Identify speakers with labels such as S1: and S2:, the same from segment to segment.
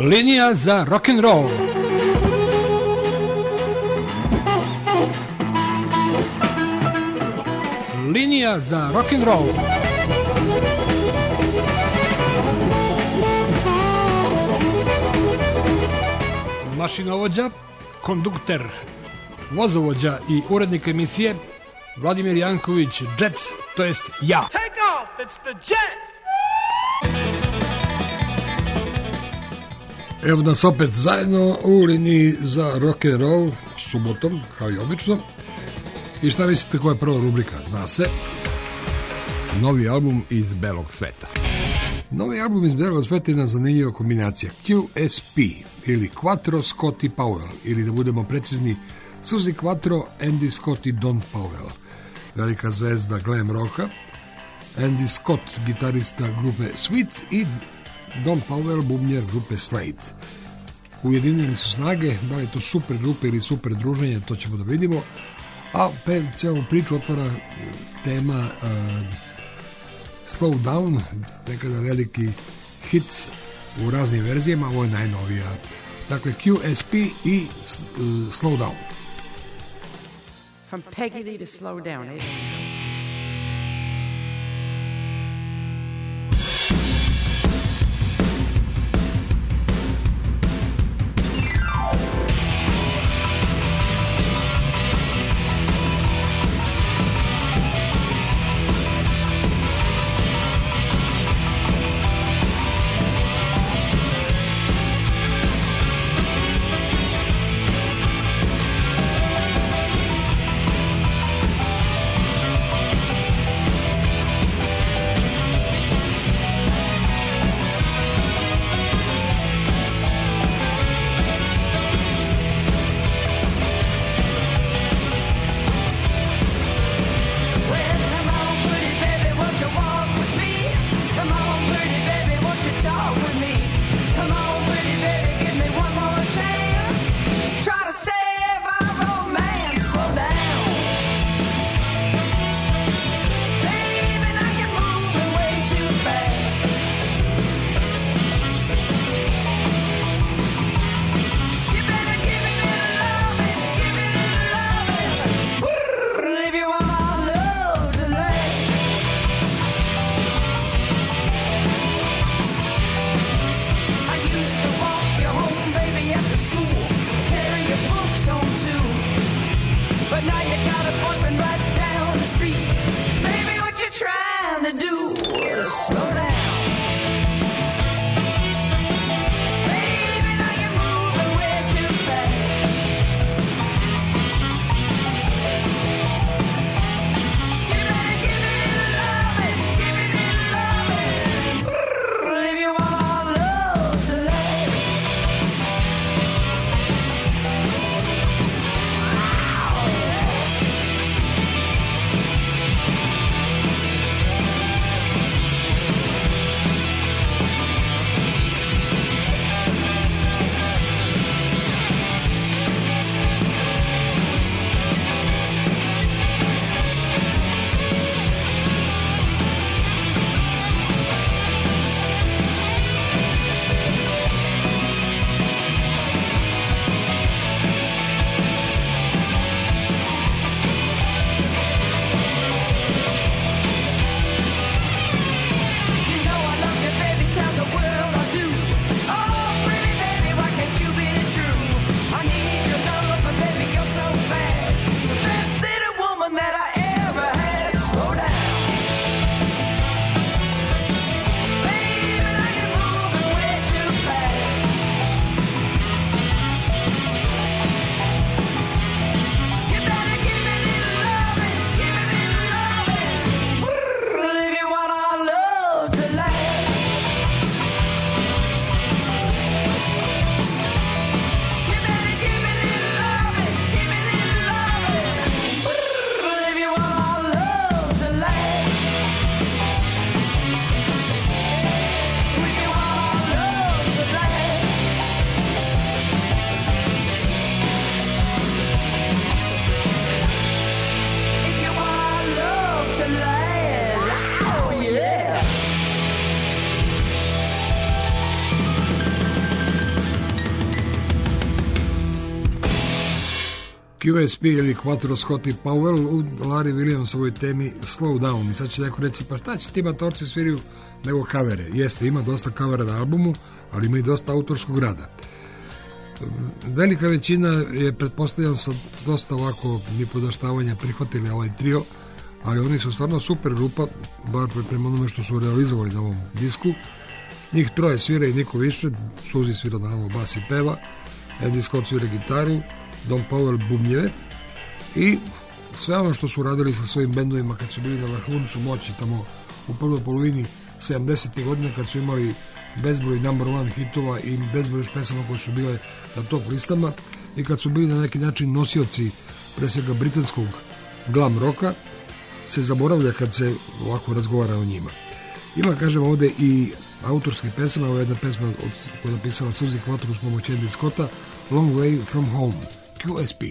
S1: Linija za rock'n'roll. Linija za rock'n'roll. Mašinovođa, kondukter, vozovođa i urednik emisije Vladimir Janković, Jet, to jest ja.
S2: Take off, it's the jet!
S1: Evo nas opet zajedno u liniji za rock'n'roll, subotom, kao i obično. I šta mislite koja je prva rubrika? Zna se. Novi album iz belog sveta. Novi album iz belog sveta je jedna zanimljiva kombinacija. QSP ili Quattro Scott i Powell, ili da budemo precizni, Suzy Quattro, Andy Scott i Don Powell. Velika zvezda glam rocka. Andy Scott, gitarista grupe Sweet, i Don Powell, bubnjer grupe Slade. Ujedinjeni su snage, da li je to super grupe ili super druženje, to ćemo da vidimo. A celu priču otvara tema Slow Down, nekada veliki hit u raznim verzijama, ovo je najnovija. Dakle, QSP i Slow Down.
S3: From Peggy Lee to Slow Down, eh?
S1: QSP ili Quattro Scotti Powell u Larry Williamsovoj temi Slow Down. I sad će neko reći, pa šta će ti matorci sviraju nego kavere? Jeste, ima dosta kavera na albumu, ali ima i dosta autorskog rada. Velika većina je, pretpostavljam, sa dosta ovako nipodaštavanja prihvatili ovaj trio, ali oni su stvarno super grupa, bar prema onome što su realizovali na ovom disku. Njih troje svira i niko više. Suzy svira naravno bas i peva, Andy Scott svira gitaru, Don Powell bubnjeve i sve ono što su radili sa svojim bendovima kad su bili na vrhuncu moći tamo u prvoj polovini 70. godine, kad su imali bezbroj number one hitova i bezbroj pesama koje su bile na top listama i kad su bili na neki način nosioci pre svega britanskog glam roka, se zaboravlja kad se ovako razgovara o njima. Ima, kažem, ovde i autorskih pesama. Ovo je jedna pesma koja je napisala Suzy Quattro s pomoću Andy Scotta, Long Way From Home, QSP.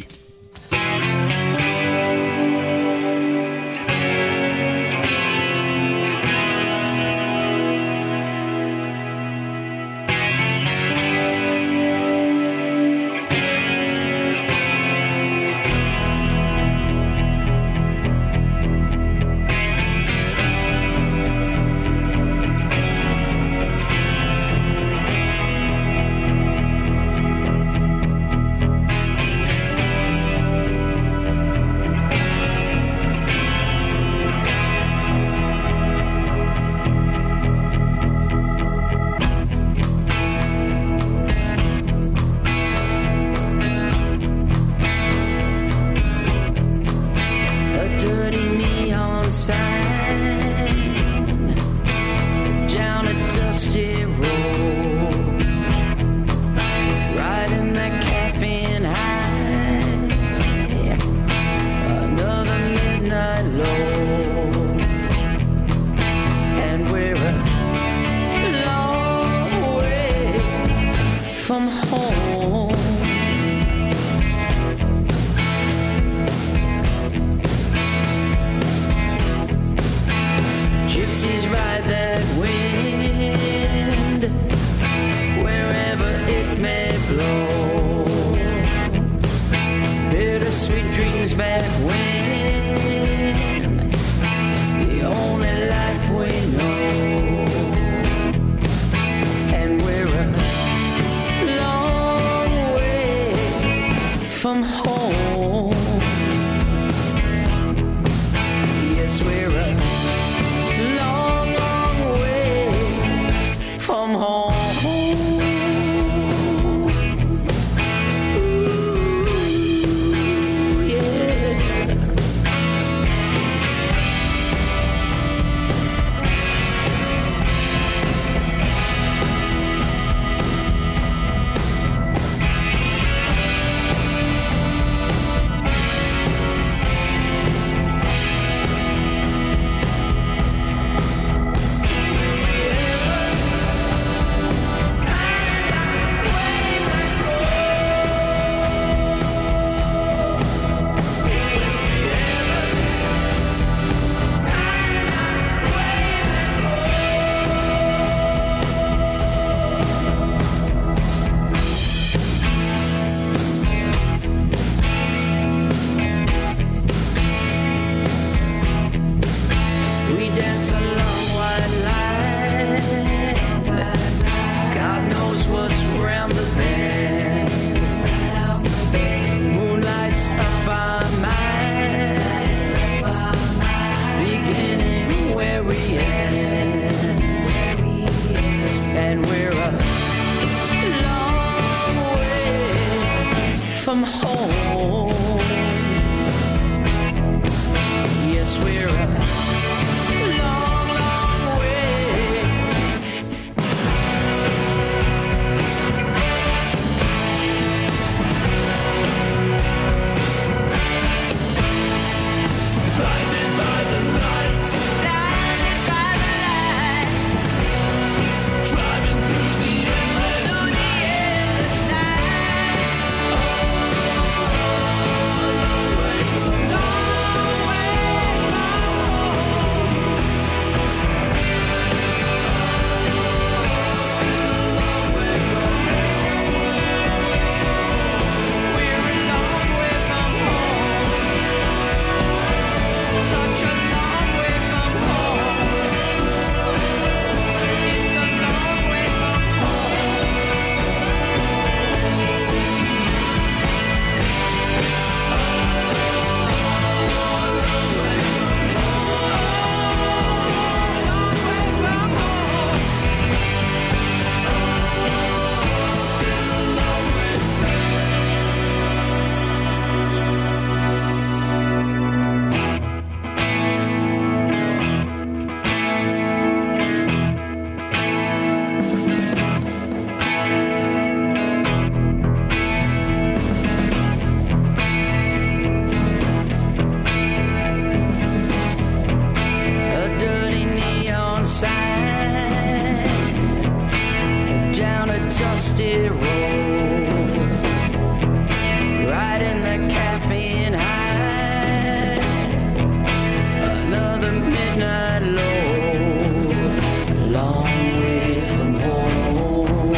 S4: dusty road, riding the caffeine high, another midnight load, long way from home,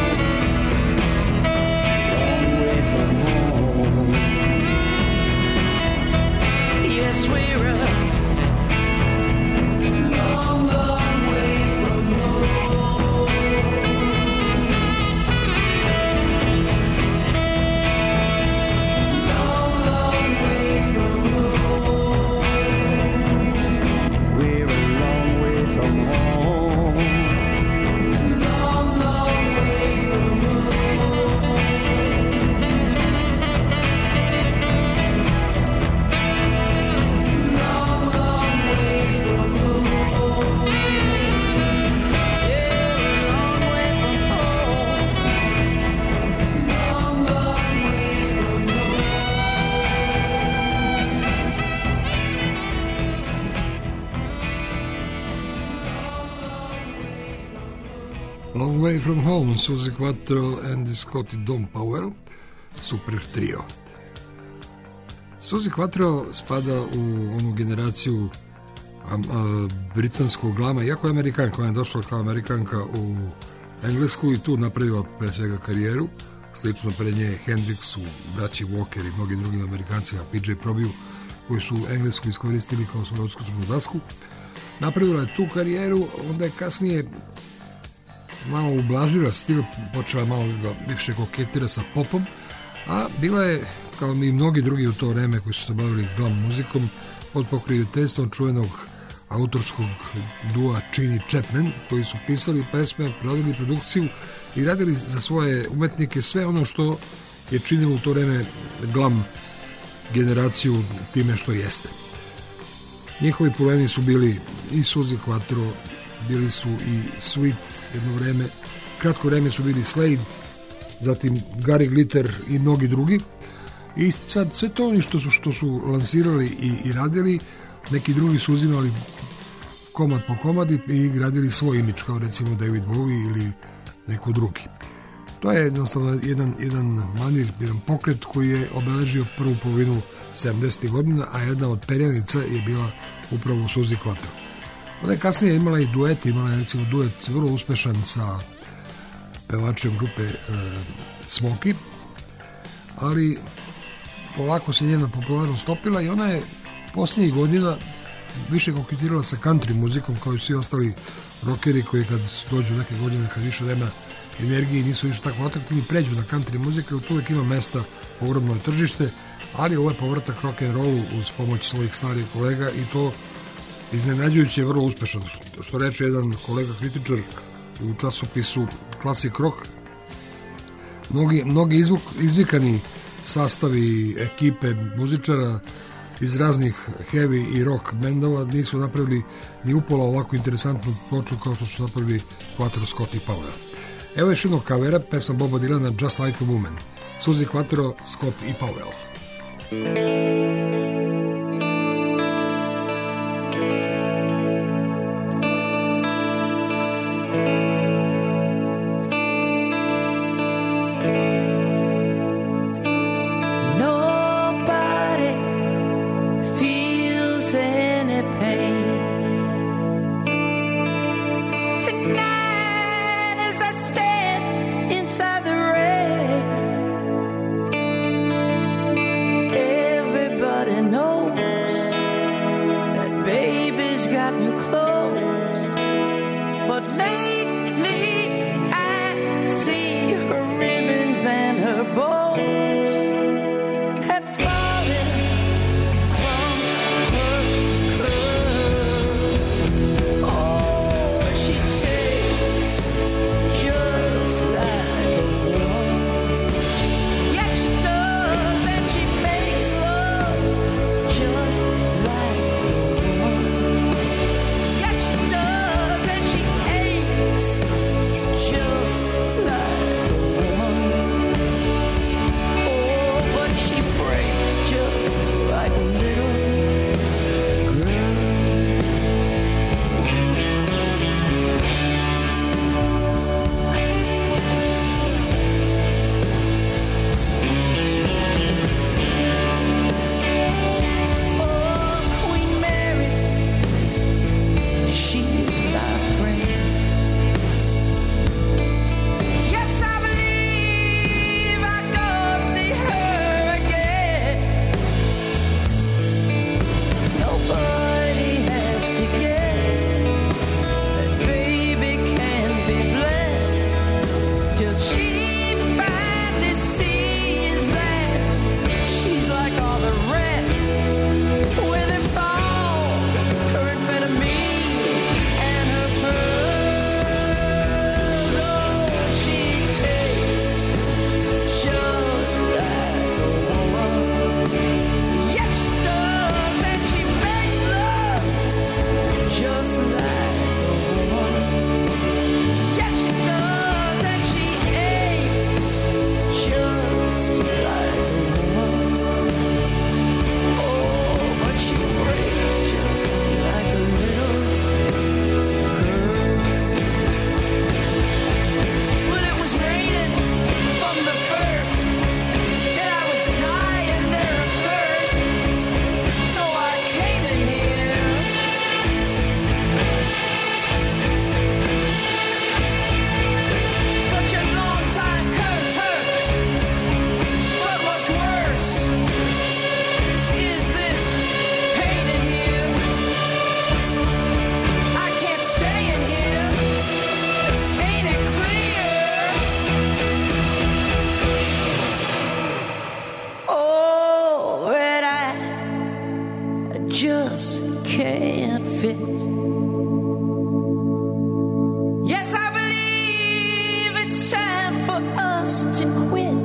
S4: long way from home. Yes, we're a long, long way from home. Long, long way from home. We're a long way from home. Long, long way from home. Long, long way from home. Yeah, we're a long way from home. Long, long way from home.
S1: Long Way From Home, Suzi Quatro, Andy Scott i Don Powell, super trio. Suzi Quatro spada u onu generaciju britanskog glama, iako je Amerikanka, ona je došla kao Amerikanka u Englesku i tu napravila pre svega karijeru, slično pre nje Hendrixu, braći Walker i mnogi drugim Amerikancima, PJ Probiju, koji su Englesku iskoristili kao svoju odskočnu dasku. Napravila je tu karijeru, onda je kasnije malo ublažila stil, počela malo više koketira sa popom, a bila je, kao i mnogi drugi u to vreme koji su se bavili glam muzikom, pod pokroviteljstvom čuvenog autorskog dua Chin i Chapman, koji su pisali pesme, radili produkciju i radili za svoje umetnike sve ono što je činilo u to vreme glam generaciju time što jeste. Njihovi puleni su bili i Suzi Quatro, bili su i Sweet jedno vreme, kratko vreme su bili Slade, zatim Gary Glitter i mnogi drugi. I sad sve to oni što su lansirali i radili, neki drugi su uzimali komad po komadi i gradili svoj imidž, kao recimo David Bowie ili neko drugi. To je jednostavno jedan manir, jedan pokret koji je obeležio prvu polovinu 70. godina, a jedna od perjanica je bila upravo Suzi Quatro. Ona je kasnije imala i duet, imala je recimo duet vrlo uspešan sa pevačem grupe Smokey, ali polako se njena popularnost stopila i ona je posljednjih godina više koketirala sa country muzikom, kao i svi ostali rockeri koji kad dođu neke godine, kad više nema energije i nisu više tako atraktivni, pređu na country muziku, tu uvijek ima mesta, ogromno tržište, ali ovo je povratak rock'n'rollu uz pomoć svojih starijih kolega i to iznenađujuće je vrlo uspešan. Što reče jedan kolega kritičar u časopisu Classic Rock, mnogi izvikani sastavi ekipe muzičara iz raznih heavy i rock bendova nisu napravili ni upola ovako interesantnu ploču kao što su napravili Quatro, Scott i Powell. Evo još jednog kavera, pesma Boba Dylana Just Like a Woman, Suzi Quatro, Scott i Powell.
S4: Everybody just to quit.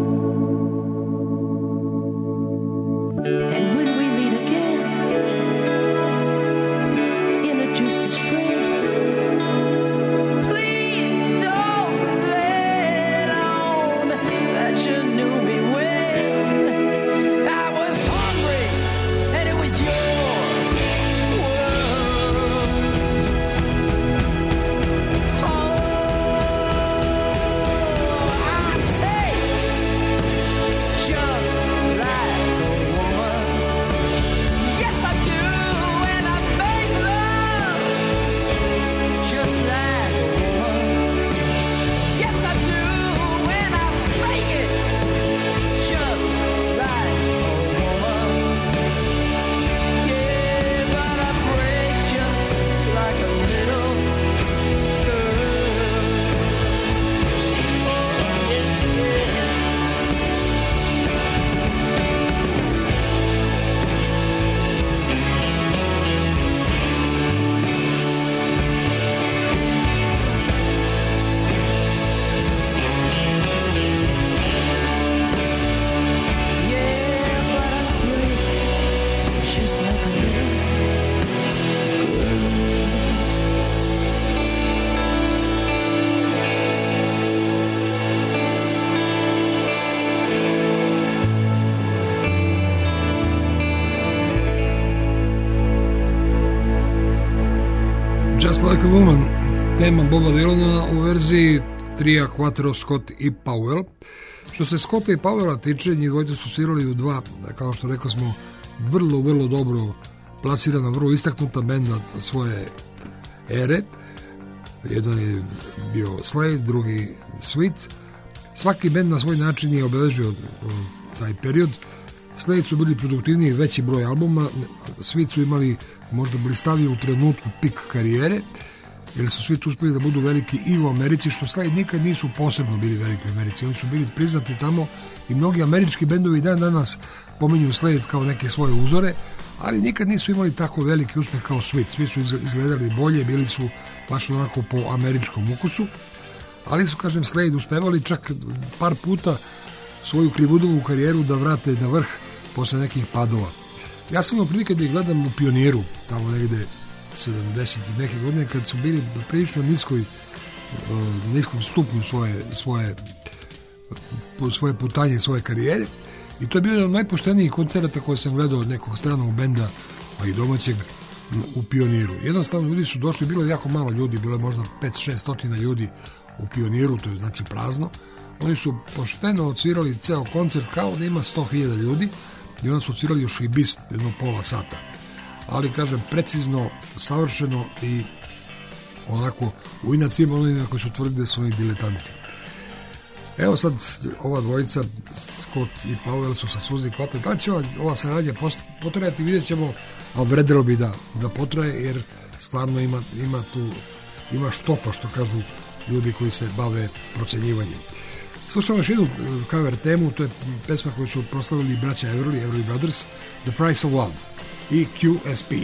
S4: And when we meet again, introduced as friends, please don't let on that you knew me well. I was hungry and it was your
S1: Just Like a Woman, tema Boba Dylana u verziji trija Quattro, Scott i Powell. Što se Scotta i Powella tiče, njih dvojica su svirali u dva, kao što rekao smo, vrlo dobro plasirana, vrlo istaknuta benda svoje ere. Jedan je bio Slade, drugi Sweet. Svaki bend na svoj način je obeležio taj period. Slade su bili produktivniji, veći broj albuma, Sweet su imali možda blistavije u trenutku pik karijere, jer su svi uspeli da budu veliki i u Americi, što Slade nikad nisu posebno bili veliki u Americi. Oni su bili priznati tamo i mnogi američki bendovi dan danas pominju Slade kao neke svoje uzore, ali nikad nisu imali tako veliki uspeh kao Sweet. Svi su izgledali bolje, bili su baš onako po američkom ukusu, ali su, kažem, Slade uspevali čak par puta svoju krivudovu karijeru da vrate na vrh posle nekih padova. Ja sam imao prilike da ih gledam u Pioniru, tamo negde 70 i neke godine, kad su bili prilično niskom stupnju svoje putanje, svoje karijere, i to je bio jedan od najpoštenijih koncerata koje sam gledao od nekog stranog benda, a i domaćeg, u Pioniru. Jednostavno ljudi su došli, bilo je jako malo ljudi, bilo je možda 500-600 ljudi u Pioniru, to je znači prazno. Oni su pošteno odsvirali ceo koncert kao da ima 100.000 ljudi, i onda su odsvirali još i bis jedno pola sata. Ali, kažem, precizno, savršeno i onako u inat svima onima koji su tvrdili da su oni diletanti. Evo sad, ova dvojica, Scott i Powell, su sa Suzni Quattro. Da će ova saradnja potrajati, vidjet ćemo, a vredelo bi da potraje, jer stvarno ima štofa, što kažu ljudi koji se bave procenjivanjem. Slušamo još jednu cover temu, to je pesma koju su proslavili braća Everly Brothers, The Price of Love i QSP.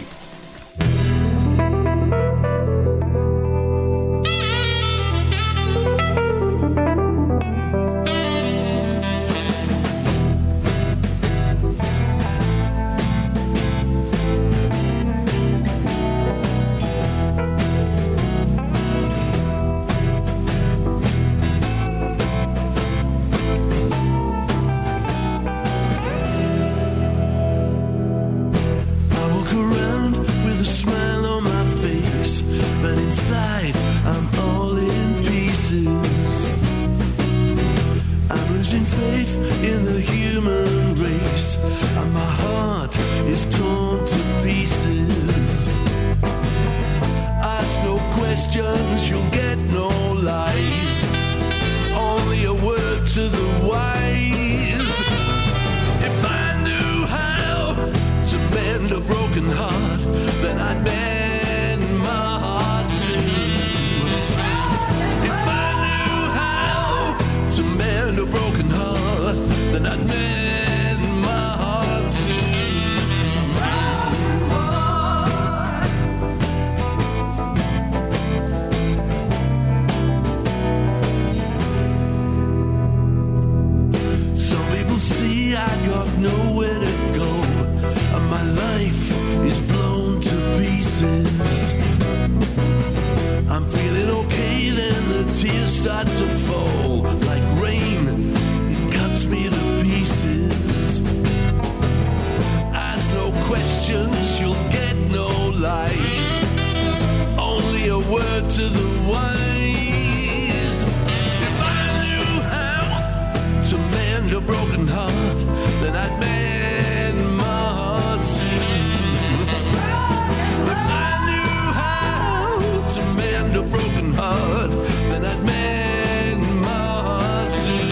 S5: I got nowhere to go, and my life is blown to pieces. I'm feeling okay, then the tears start to fall like rain. It cuts me to pieces. Ask no questions, you'll get no lies. Only a word to the wise. If I knew how to mend a broken heart, then I'd mend my heart too. If I knew how to mend a broken heart, then I'd mend my heart too.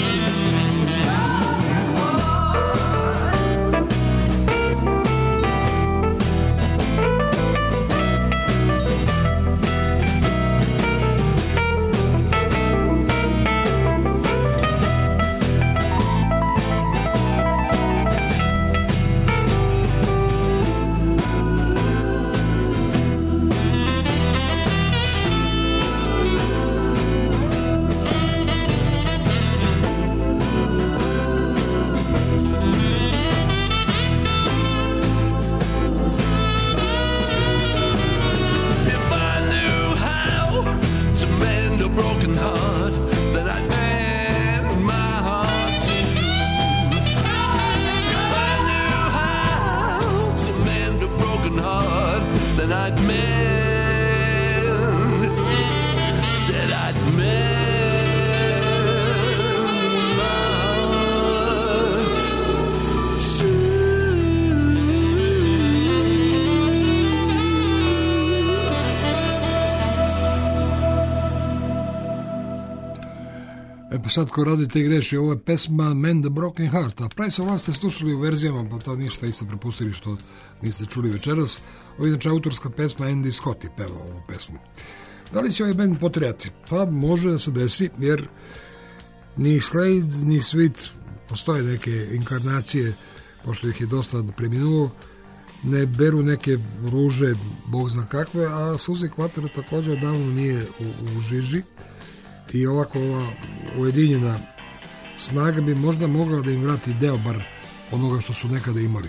S1: Sad ko radite i greši, ovo je pesma Mend the Broken Heart, a pre se vas ste slušali u verzijama, pa to ništa niste propustili što niste čuli večeras. Ovo je znači autorska pesma, Andy Scott je pevao ovu pesmu. Da li će ovaj band potrejati? Pa može da se desi, jer ni Slade, ni Sweet, postoje neke inkarnacije, pošto ih je dosta preminulo, ne beru neke ruže, bog zna kakve, a Suzy Quattro također davno nije u žiži. I ovako ova ujedinjena snaga bi možda mogla da im vrati deo bar onoga što su nekada imali.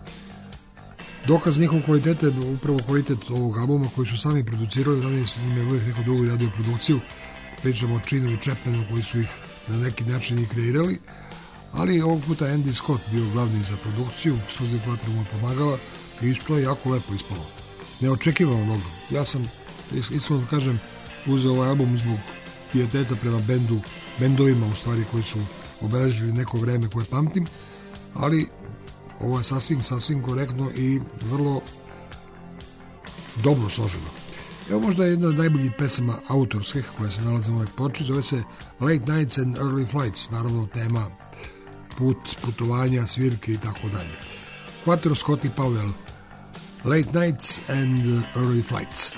S1: Dokaz njihovog kvaliteta je upravo kvalitet ovog albuma koji su sami producirali, ranije su njime uvijek neko drugo radio produkciju, pričamo o Chinu i Chapmanu koji su ih na neki način i kreirali, ali ovog puta Andy Scott bio glavni za produkciju, Suzy Quattro mu je pomagala i to je jako lepo ispalo. Neočekivano dobro. Ja sam, iskreno da kažem, uzeo ovaj album zbog pijeteta prema bendovima u stvari koji su obeležili neko vreme koje pamtim, ali ovo je sasvim korektno i vrlo dobro složeno. Evo možda je jedna od najboljih pesama autorskih koja se nalaze u ovoj ploči, zove se Late Nights and Early Flights, naravno tema putovanja, svirke i tako dalje. Quattro, Scott i Powell, Late Nights and Early Flights.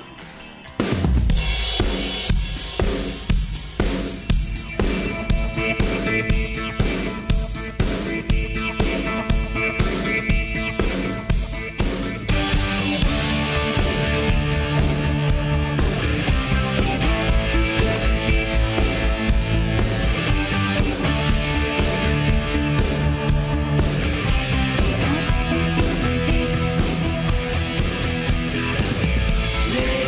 S4: Yeah.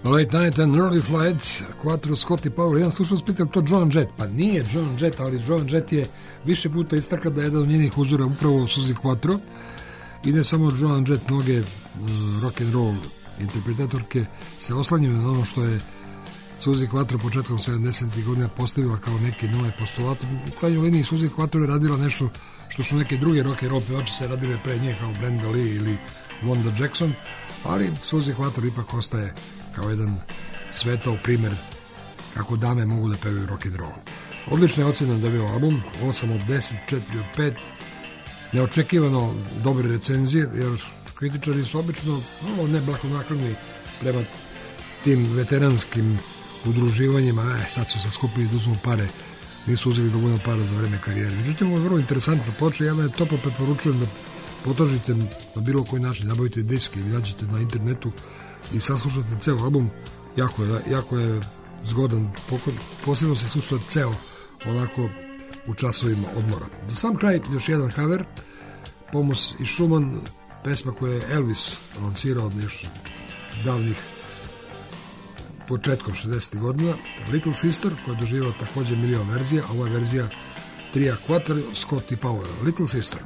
S1: Late Night and Early Flight, Quattro, Scott i Powell. Jedan slušao spital to Joan Jett. Pa nije Joan Jett, ali Joan Jett je više puta istakla da je jedan od njenih uzora upravo Suzy Quattro. I ne samo Joan Jett, mnoge rock and roll interpretatorke se oslanjaju na ono što je Suzy Quattro početkom 70. godina postavila kao neki nove postulat. U krajnjoj liniji Suzy Quattro je radila nešto što su neke druge rock and roll pevači se radile pre nje kao Brenda Lee ili Wanda Jackson, ali Suzy Quattro ipak ostaje kao jedan svetao primer kako dame mogu da pevaju rock and roll. Odlična je ocena dobio album, 8 od 10, 4 od 5, neočekivano dobre recenzije, jer kritičari su obično ne blagonakloni prema tim veteranskim udruživanjima, sad su se skupili da uzmu pare, nisu uzeli dovoljno para za vreme karijere. Međutim, ovo je vrlo interesantno ploča, ja me toplo preporučujem da potražite na bilo koji način, nabavite disk ili nađete na internetu i saslušate ceo album, jako je zgodan, posebno se sluša ceo onako u časovima odmora. Za sam kraj još jedan cover, Pomoz i Schumann, pesma koju je Elvis lansirao još davnih početkom 60. godina, Little Sister, koja je doživao također milion verzija, a ova je verzija trija Quattro, Scott i Powell. Little Sister.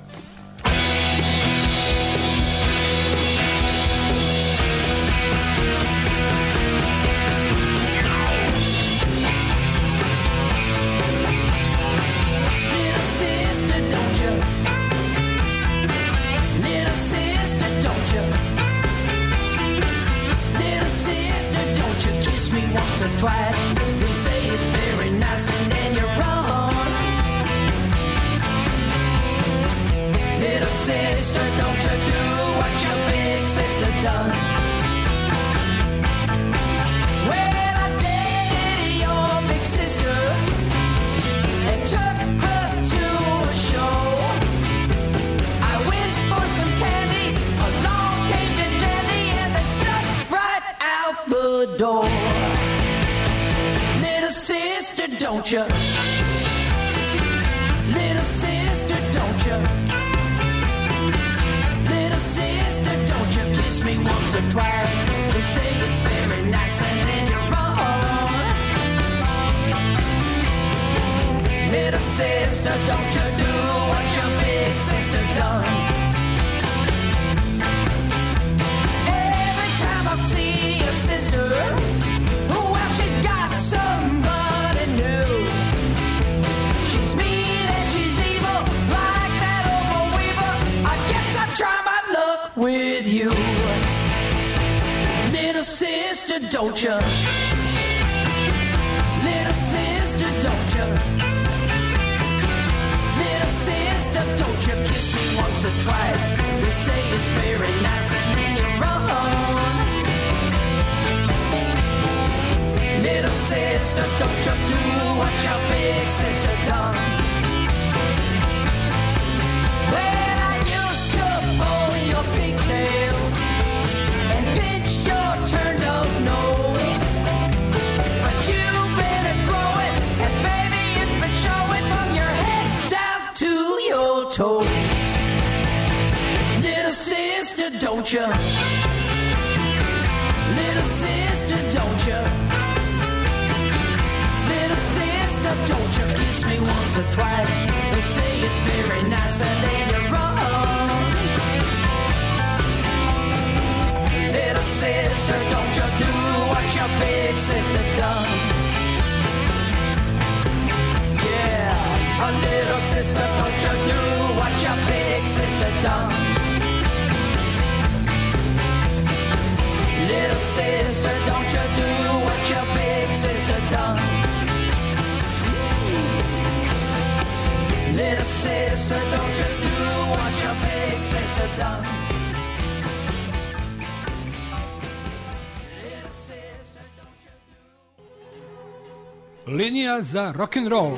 S6: Linija za rock and roll.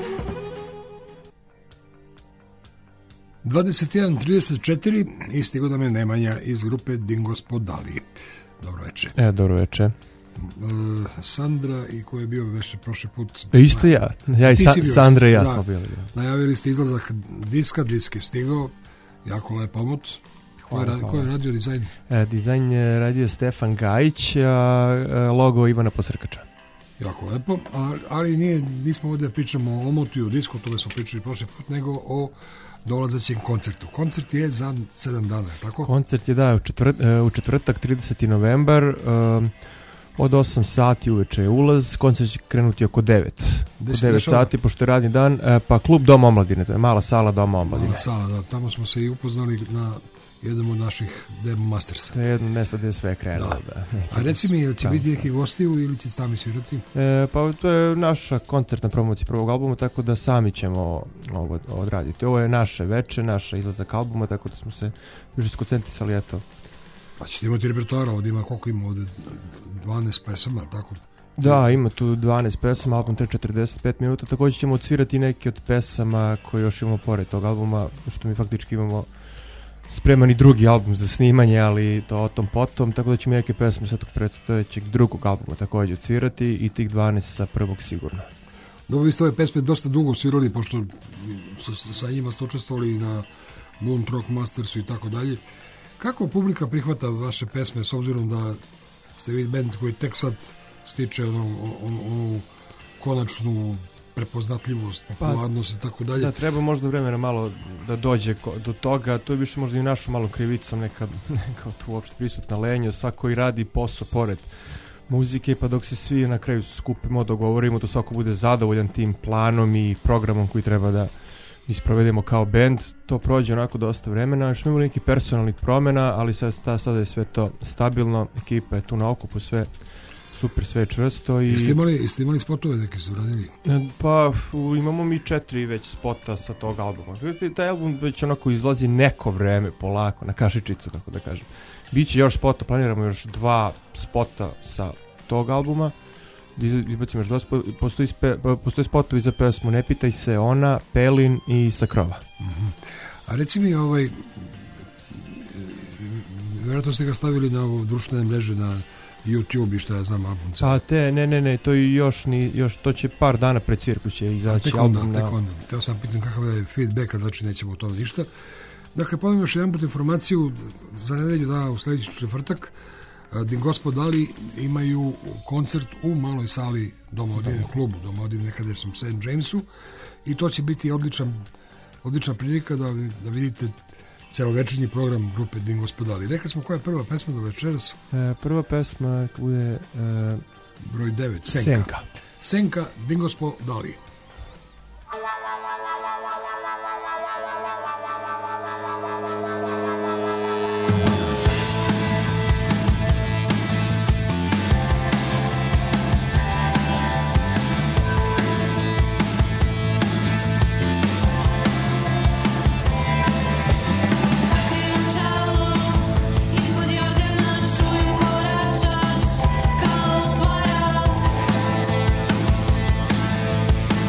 S1: 21:34, isti god nam je Nemanja iz grupe Dingos Podali. Dobro večer.
S7: Dobro večer.
S1: Sandra i ko je bio veše prošli put.
S7: Isto ja i Sandra i ja smo bili.
S1: Najavili ste izlazak diska, disk je stigao, jako lep omot. Ko je radio dizajn?
S7: Dizajn je radio Stefan Gajić, a logo Ivana Posrkača.
S1: Jako lepo, ali nismo ovdje pričamo o omotiju, disku, tome smo pričali prošli put, nego o dolazećem koncertu. Koncert je za 7 dana, tako?
S7: Koncert je, u četvrtak, 30. novembar, od 8 sati uveče je ulaz, koncert će krenuti oko 9 sati, pošto je radni dan, pa klub Doma omladine, to je mala sala Doma omladine.
S1: Mala sala, da, tamo smo se i upoznali na jednom od naših Demo Mastersa.
S7: To je jedno mjesto gdje je sve krenulo. Da.
S1: A reci mi, će biti neki gostiju ili će sami svirati?
S7: Pa to je naša koncertna promocija prvog albuma, tako da sami ćemo ovo odraditi. Ovo je naše veče, naša izlazak albuma, tako da smo se još skoncentrisali, eto.
S1: Pa ćete imati repertoara, ovdje ima koliko ima ovdje 12 pesama, tako?
S7: Da, ima tu 12 pesama, album traje 45 minuta, također ćemo odsvirati neke od pesama koje još imamo pored tog albuma, što mi faktički imamo spreman i drugi album za snimanje, ali to o tom potom, tako da ćemo neke pesme sa tog predstojećeg drugog albuma također odsvirati i tih 12 sa prvog sigurno.
S1: Dobro, vi ste ove pesme dosta dugo svirali, pošto sa njima ste učestvovali na Moon Rock Mastersu i tako dalje. Kako publika prihvata vaše pesme, s obzirom da ste vi band koji tek sad stiče onu konačnu prepoznatljivost, popularnost i tako dalje?
S7: Da, treba možda vremena malo da dođe do toga, to je više možda i našom malom krivicom, neka tu uopšte prisutna lenja, svako koji radi posao pored muzike, pa dok se svi na kraju skupimo, dogovorimo, da svako bude zadovoljan tim planom i programom koji treba da isprovedemo kao band, to prođe onako dosta vremena, što imamo neki personalnih promjena, ali sada je sve to stabilno, ekipa je tu na okupu, sve super, sve je čvrsto.
S1: Jeste imali spotove neke su radili?
S7: Pa imamo mi 4 već spota sa tog albuma. Taj album već onako izlazi neko vreme polako, na kašičicu, kako da kažem. Biće još spota, planiramo još 2 spota sa tog albuma. Izbacimo još dosta, postoji spotovi za pesmu Ne pitaj se, Ona, Pelin i Sa krova.
S1: A reci mi, vjerojatno ste ga stavili na društvene mreže, na YouTube i što ja znam, album.
S7: A ne, to još to će par dana pred svirku će izaći album.
S1: Tek onda. Teo sam pitan kakav je feedback, a znači nećemo o tome ništa. Dakle, ponovim još jedan put informaciju, za nedelju dana u sljedeći četvrtak, Dingospodali imaju koncert u maloj sali Doma Odine, klubu Doma Odine, nekadašnjem St. Jamesu, i to će biti odlična prilika da vidite celovečernji program grupe Dingospodali. Rekli smo koja je prva pesma do večeras?
S7: Prva pesma bude
S1: broj 9, Senka, Dingospodali.
S6: Kao otvara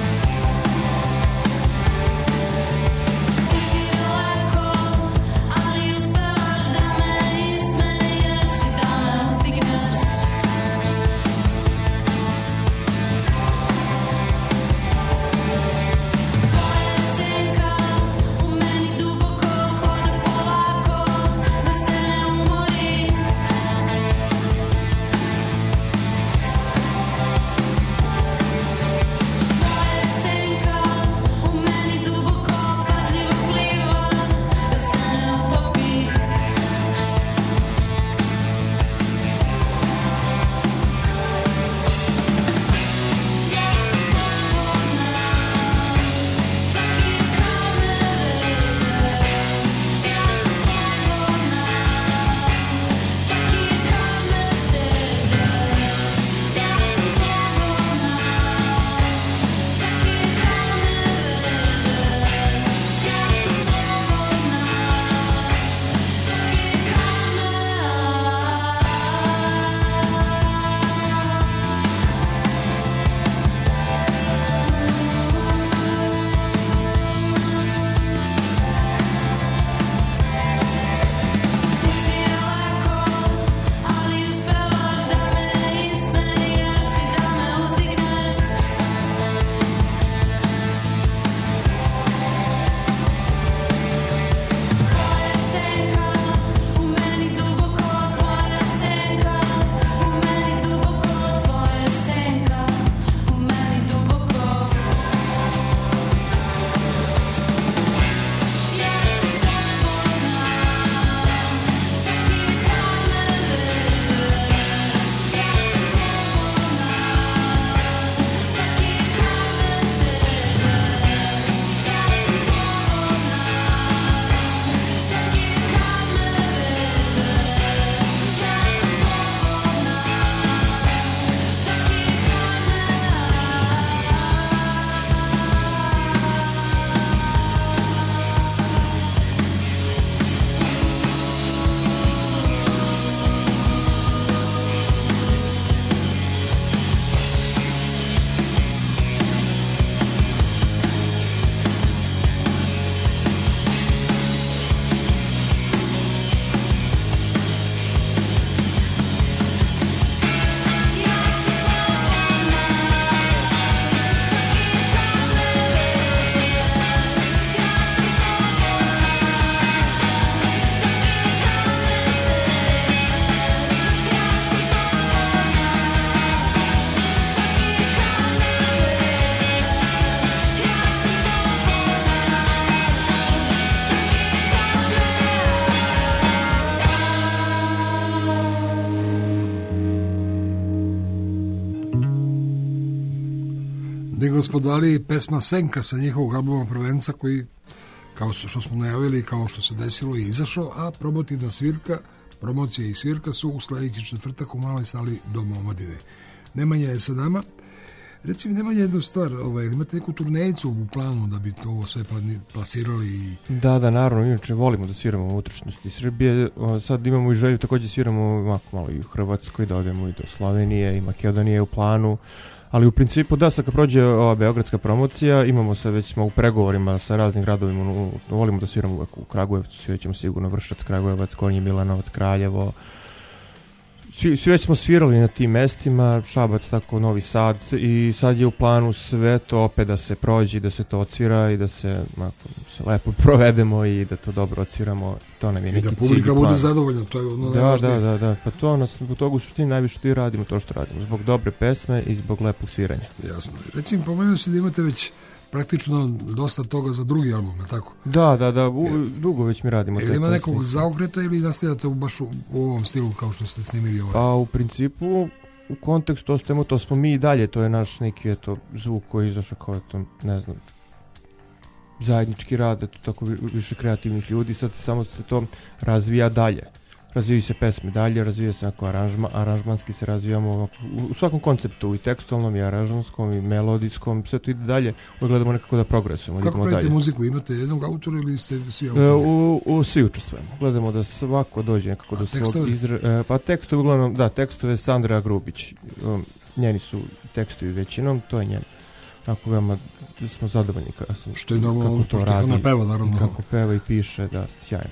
S1: Gospodali, pesma Senka sa njihovog albuma Prvenca koji, kao što smo najavili, kao što se desilo, je izašao, a promotivna svirka, promocija i svirka su u sledeći četvrtak u maloj sali Doma omladine. Nemanja je sa nama. Reci mi, Nemanja, jednu stvar, imate neku turnejicu u planu da bi to sve plasirali? I...
S7: Da, naravno, inače volimo da sviramo u unutrašnjosti Srbije, sad imamo i želju, takođe sviramo malo i u Hrvatskoj, da odemo i do Slovenije i Makedonije u planu, ali u principu da, sad kad prođe ova beogradska promocija, imamo se, već smo u pregovorima sa raznim gradovima, volimo da sviramo uvek u Kragujevcu, svirat ćemo sigurno Vršac, Kragujevac, Gornji Milanovac, Kraljevo. Svi već smo svirali na tim mestima, Šabac, tako Novi Sad, i sad je u planu sve to opet da se prođe, da se to odsvira i da se lepo provedemo i da to dobro odsviramo. To nam je neki cilj.
S1: I da publika bude zadovoljna, to je ono najvažnije. Da,
S7: pa to nas, zbog toga u suštini najviše radimo to što radimo, zbog dobre pesme i zbog lepog sviranja.
S1: Jasno. Recimo, pomenuo si da imate već praktično dosta toga za drugi album, je tako?
S7: Da, dugo već mi radimo.
S1: Ili ima nekog zaokreta ili nastavljate baš u ovom stilu kao što ste snimili ovaj?
S7: Pa u principu u kontekstu ostajemo, to smo mi i dalje, to je naš neki zvuk koji je izašao kao ne znam, zajednički rad, tako više kreativnih ljudi, sad samo se to razvija dalje. Razvijaju se pesme dalje, razvija se ako aranžmanski se razvijamo u svakom konceptu, i tekstualnom, i aranžmanskom, i melodijskom, sve to ide dalje, gledamo nekako da progresujemo.
S1: Kako pravite
S7: dalje.
S1: Muziku? Imate jednog autora ili ste svi autori?
S7: Svi učestvujemo. Gledamo da svako dođe nekako do svog izražaja. Pa tekstove, uglavnom, da, tekstove Sandra Grubić. Njeni su tekstovi većinom, to je njen. Ako veoma smo zadovoljni
S1: što je normalno,
S7: kako to radi,
S1: peva, naravno.
S7: Kako peva i piše, da, sjajno.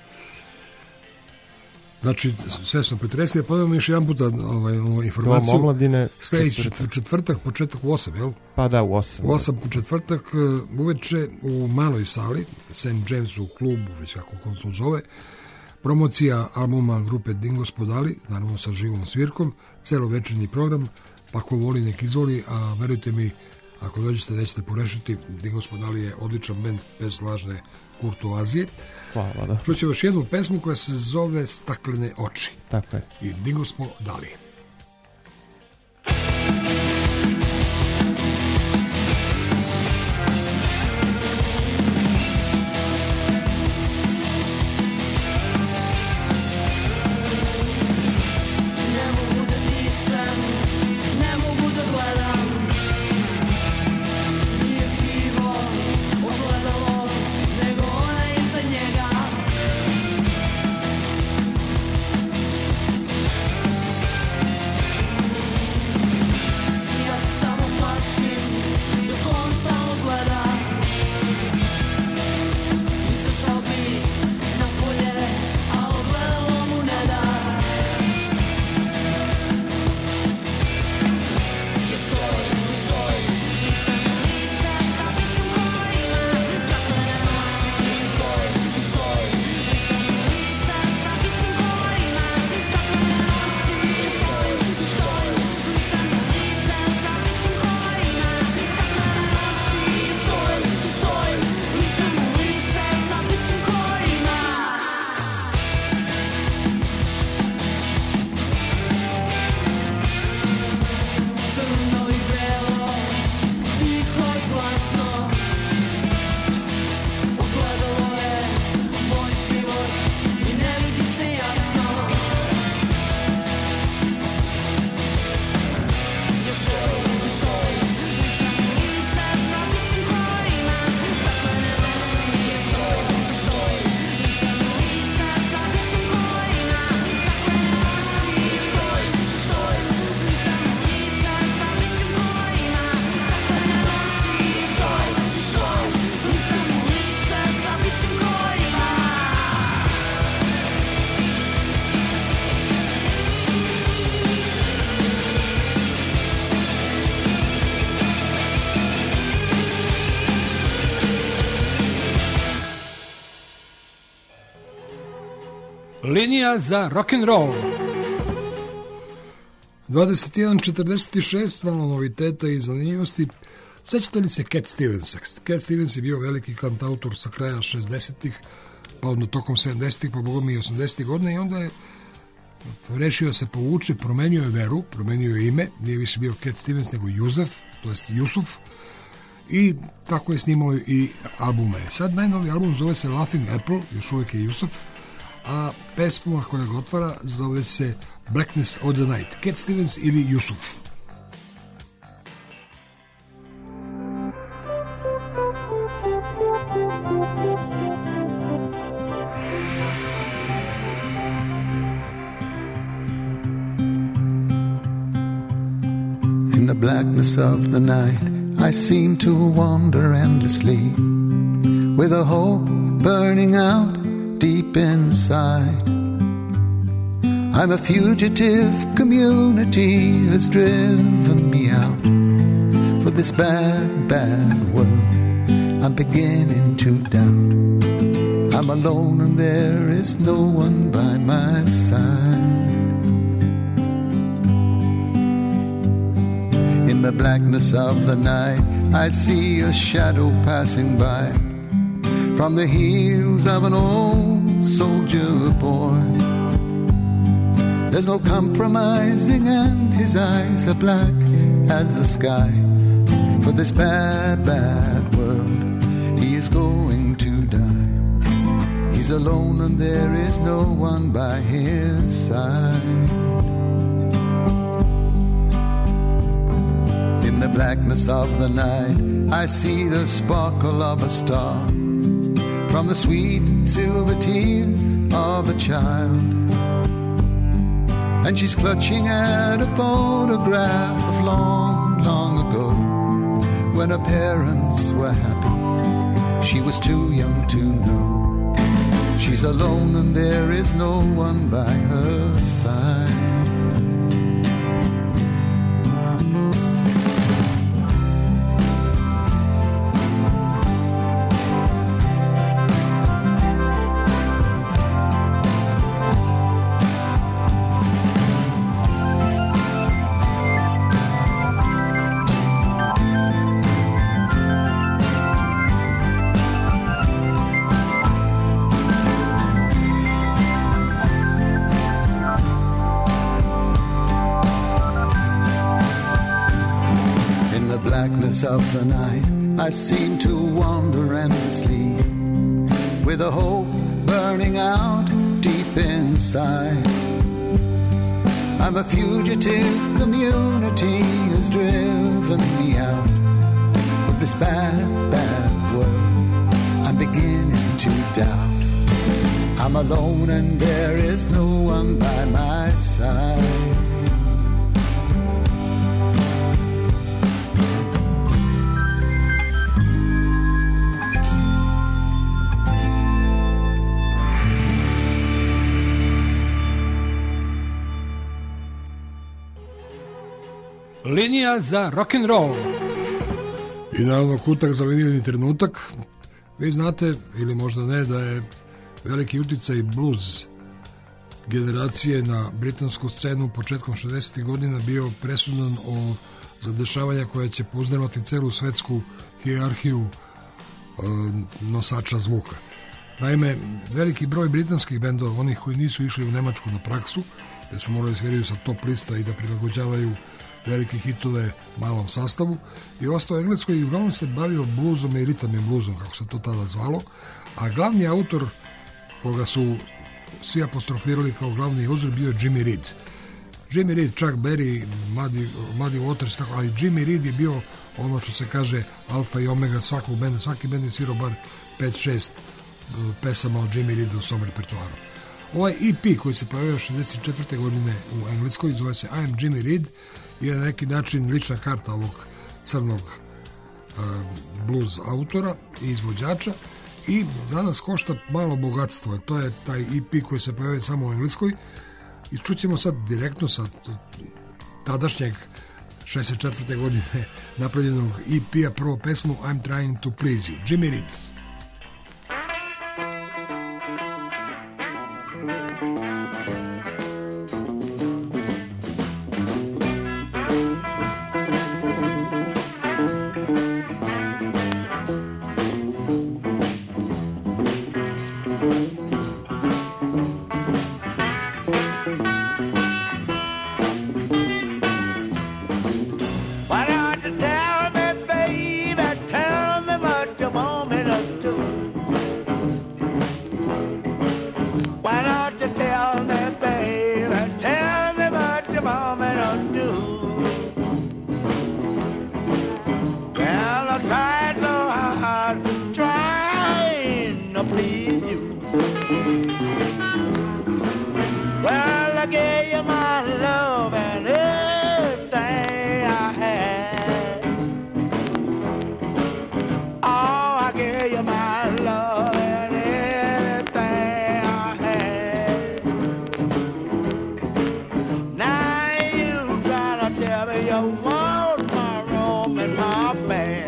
S1: Znači, sve smo pretresli, podavamo još jedan puta informaciju.
S7: Dom omladine.
S1: Sljedeći četvrtak, početak u 8, jel?
S7: Pa da, u 8.
S1: U 8 četvrtak uveče u maloj sali, St. James u klubu, već kako to zove, promocija albuma grupe Dingospodali, naravno sa živom svirkom, celovečernji program, pa ko voli nek izvoli, a verujte mi, ako dođete nećete porešiti, Dingospodali je odličan bend bez lažne kurtoazije.
S7: Hvala, da.
S1: Čućemo još jednu pesmu koja se zove Staklene oči.
S7: Tako je.
S1: I Dingospodali.
S6: Linija za rock'n'roll.
S1: 21:46, malo noviteta i zanimljivosti. Sećate li se Cat Stevensa? Cat Stevens je bio veliki kantautor sa kraja 60-ih, pa onda tokom 70-ih, pa bogom i 80-ih godina, i onda je rešio se povuče, promenio je veru, promenio je ime, nije više bio Cat Stevens nego Juzef, to jest Jusuf, i tako je snimao i albume. Sad najnoviji album zove se Laughing Apple, još uvijek je Jusuf, a pesma koja ga otvara zove se Blackness of the Night, Cat Stevens ili Jusuf.
S6: In the blackness of the night, I seem to wander endlessly, with a hope burning out deep inside. I'm a fugitive, community has driven me out. For this bad, bad world, I'm beginning to doubt. I'm alone and there is no one by my side. In the blackness of the night, I see a shadow passing by, from the heels of an old soldier boy. There's no compromising and his eyes are black as the sky. For this bad, bad world, he is going to die. He's alone and there is no one by his side. In the blackness of the night, I see the sparkle of a star, from the sweet silver tear of a child. And she's clutching at a photograph of long, long ago, when her parents were happy. She was too young to know. She's alone and there is no one by her side. Of the night, I seem to wander endlessly, with a hope burning out deep inside. I'm a fugitive, community has driven me out of this bad, bad world. I'm beginning to doubt. I'm alone and there is no one by my side.
S1: Linija za rock'n'roll. I naravno kutak za linijni trenutak. Vi znate, ili možda ne, da je veliki uticaj blues generacije na britansku scenu početkom 60. godina bio presudan za dešavanja koja će poznavati celu svetsku hijerarhiju nosača zvuka. Naime, veliki broj britanskih bendova, onih koji nisu išli u Nemačku na praksu, jer su morali sviraju sa top lista i da prilagođavaju velike hitove malom sastavu, i ostao u Engleskoj i uglavnom se bavio bluzom i ritamnim bluzom, kako se to tada zvalo, a glavni autor koga su svi apostrofirali kao glavni uzor bio Jimmy Reed. Jimmy Reed, Chuck Berry, Muddy Waters, tako, ali Jimmy Reed je bio ono što se kaže alfa i omega svakog benda. Svaki bend je svirao bar 5-6 pesama od Jimmy Reeda u svom repertoaru. Ovaj EP koji se pojavio 64. godine u Engleskoj zove se I Am Jimmy Reed, je na neki način lična karta ovog crnog blues autora i izvođača, i za nas košta malo bogatstvo. To je taj EP koji se pojavio samo u Engleskoj, i čućemo sad direktno sa tadašnjeg 64. godine napravljenog EP-a prvo pesmu I'm Trying to Please You, Jimmy Reed.
S2: Why don't you tell Well, I gave you my love and everything I had. Oh, I gave you my love and everything I had. Now you gotta tell me you want my room and my bed.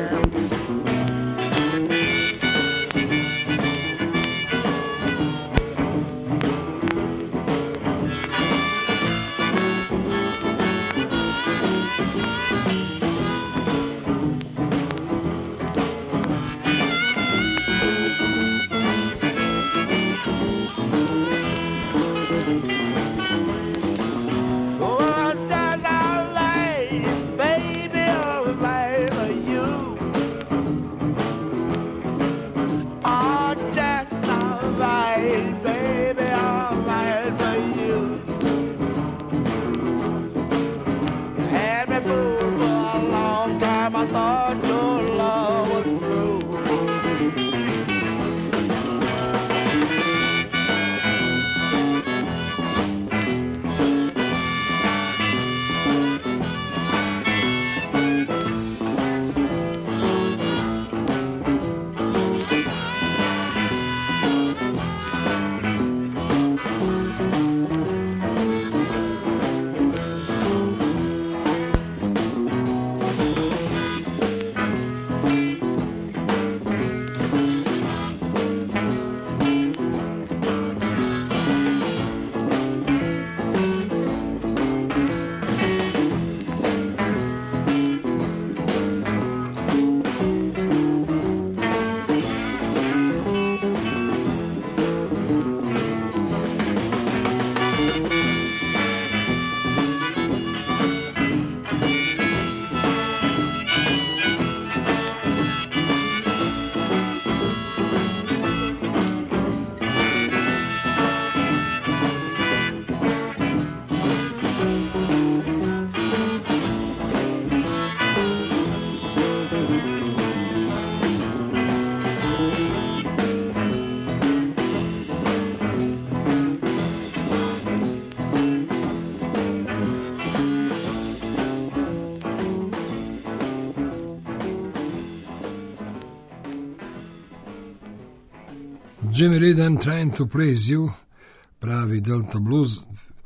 S1: Jimmy Reed, I'm trying to please you, pravi Delta Blues.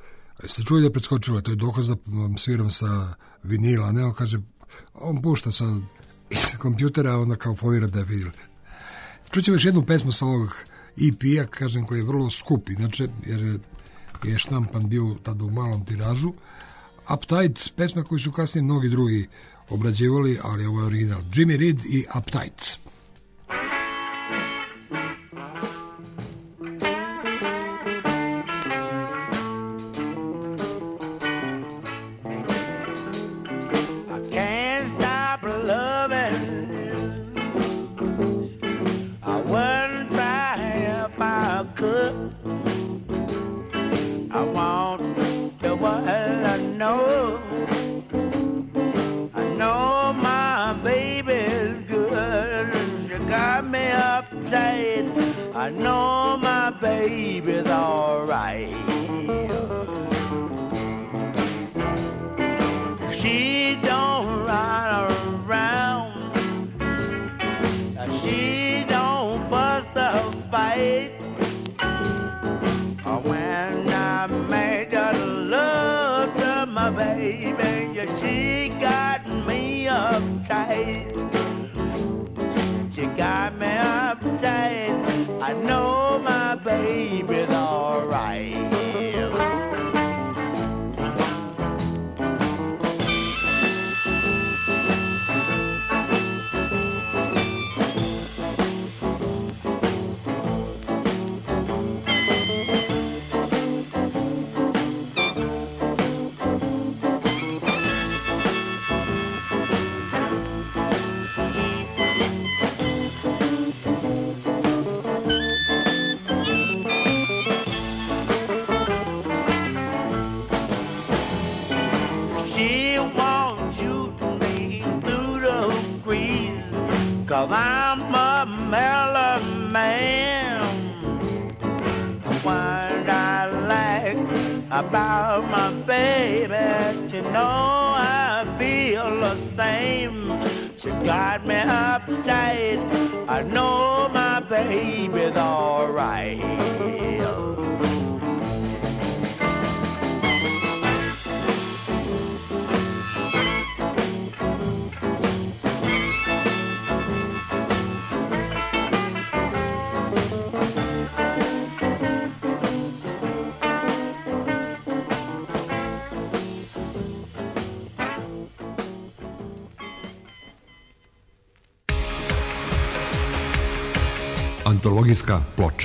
S1: Ste čuli da preskočilo, to je dokaz da vam sviram sa vinila, ne, on kaže, on pušta sa iz kompjutera, onda kao folira da je vinil. Čućemo još jednu pesmu sa ovog EP-a, kažem, koji je vrlo skup, inače, jer je štampan bio tada u malom tiražu. Uptight, pesma koju su kasnije mnogi drugi obrađivali, ali ovo je original. Jimmy Reed i Uptight.
S2: I know my baby's all right. She don't run around. She don't fuss or fight. When I made love to my baby, she got me uptight. She got me uptight. I know my baby's all right. about my baby. You know I feel the same. She got me uptight. I know my baby's alright.
S1: Antologijska ploča.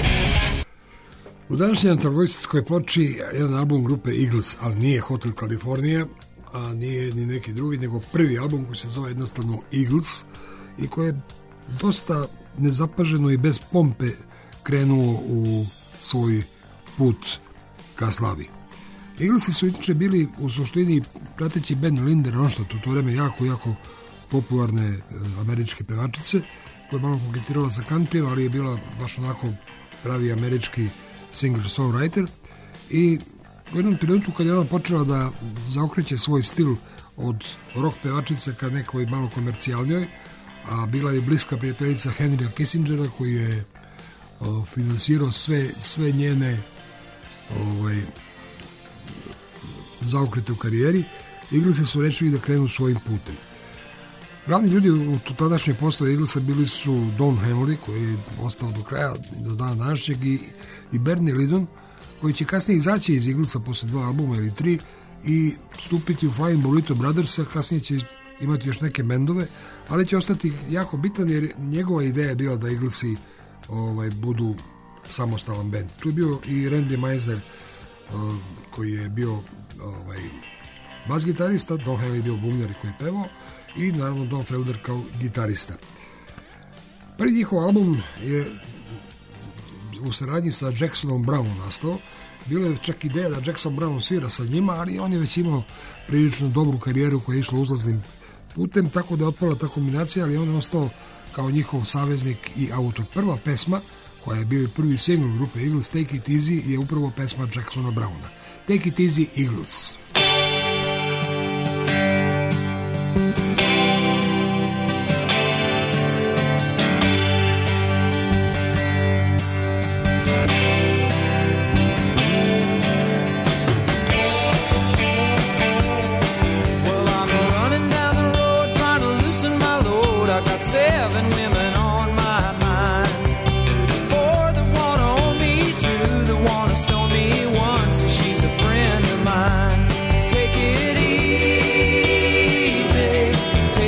S1: U današnjoj antologijskoj ploči jedan album grupe Eagles, ali nije Hotel California, a nije ni neki drugi, nego prvi album koji se zove jednostavno Eagles i koji je dosta nezapaženo i bez pompe krenuo u svoj put ka slavi. Eaglesi su inače bili u suštini prateći band Linda Ronstadt, u to vreme jako popularne američke pevačice, koja je malo koketirala sa countryjem, ali je bila baš onako pravi američki singer-songwriter. I u jednom trenutku kad je ona počela da zaokreće svoj stil od rock pevačice ka nekoj malo komercijalnjoj, a bila je bliska prijateljica Henrya Kissingera koji je finansirao sve njene zaokrete u karijeri, Eaglesi su rešili da krenu svojim putem. Glavni ljudi u tadašnjoj postavi Eaglesa bili su Don Henley, koji je ostao do kraja, do dana današnjeg, i Bernie Lidon, koji će kasnije izaći iz Eaglesa posle 2 albuma ili 3 i stupiti u Flying Burrito Brothersa, kasnije će imati još neke bendove, ali će ostati jako bitan jer njegova ideja je bila da Eaglesi budu samostalan bend. Tu je bio i Randy Meisner, koji je bio bas gitarista, Don Henley je bio bubnjar koji je pevao, i naravno Don Felder kao gitarista. Prvi njihov album je u saradnji sa Jacksonom Brownom nastao. Bila je čak ideja da Jackson Brown svira sa njima, ali on je već imao prilično dobru karijeru koja je išla uzlaznim putem, tako da je otpala ta kombinacija, ali on je ostao kao njihov saveznik i autor. Prva pesma, koja je bio prvi single grupe Eagles, Take It Easy, je upravo pesma Jacksona Browna. Take It Easy, Eagles.
S8: Take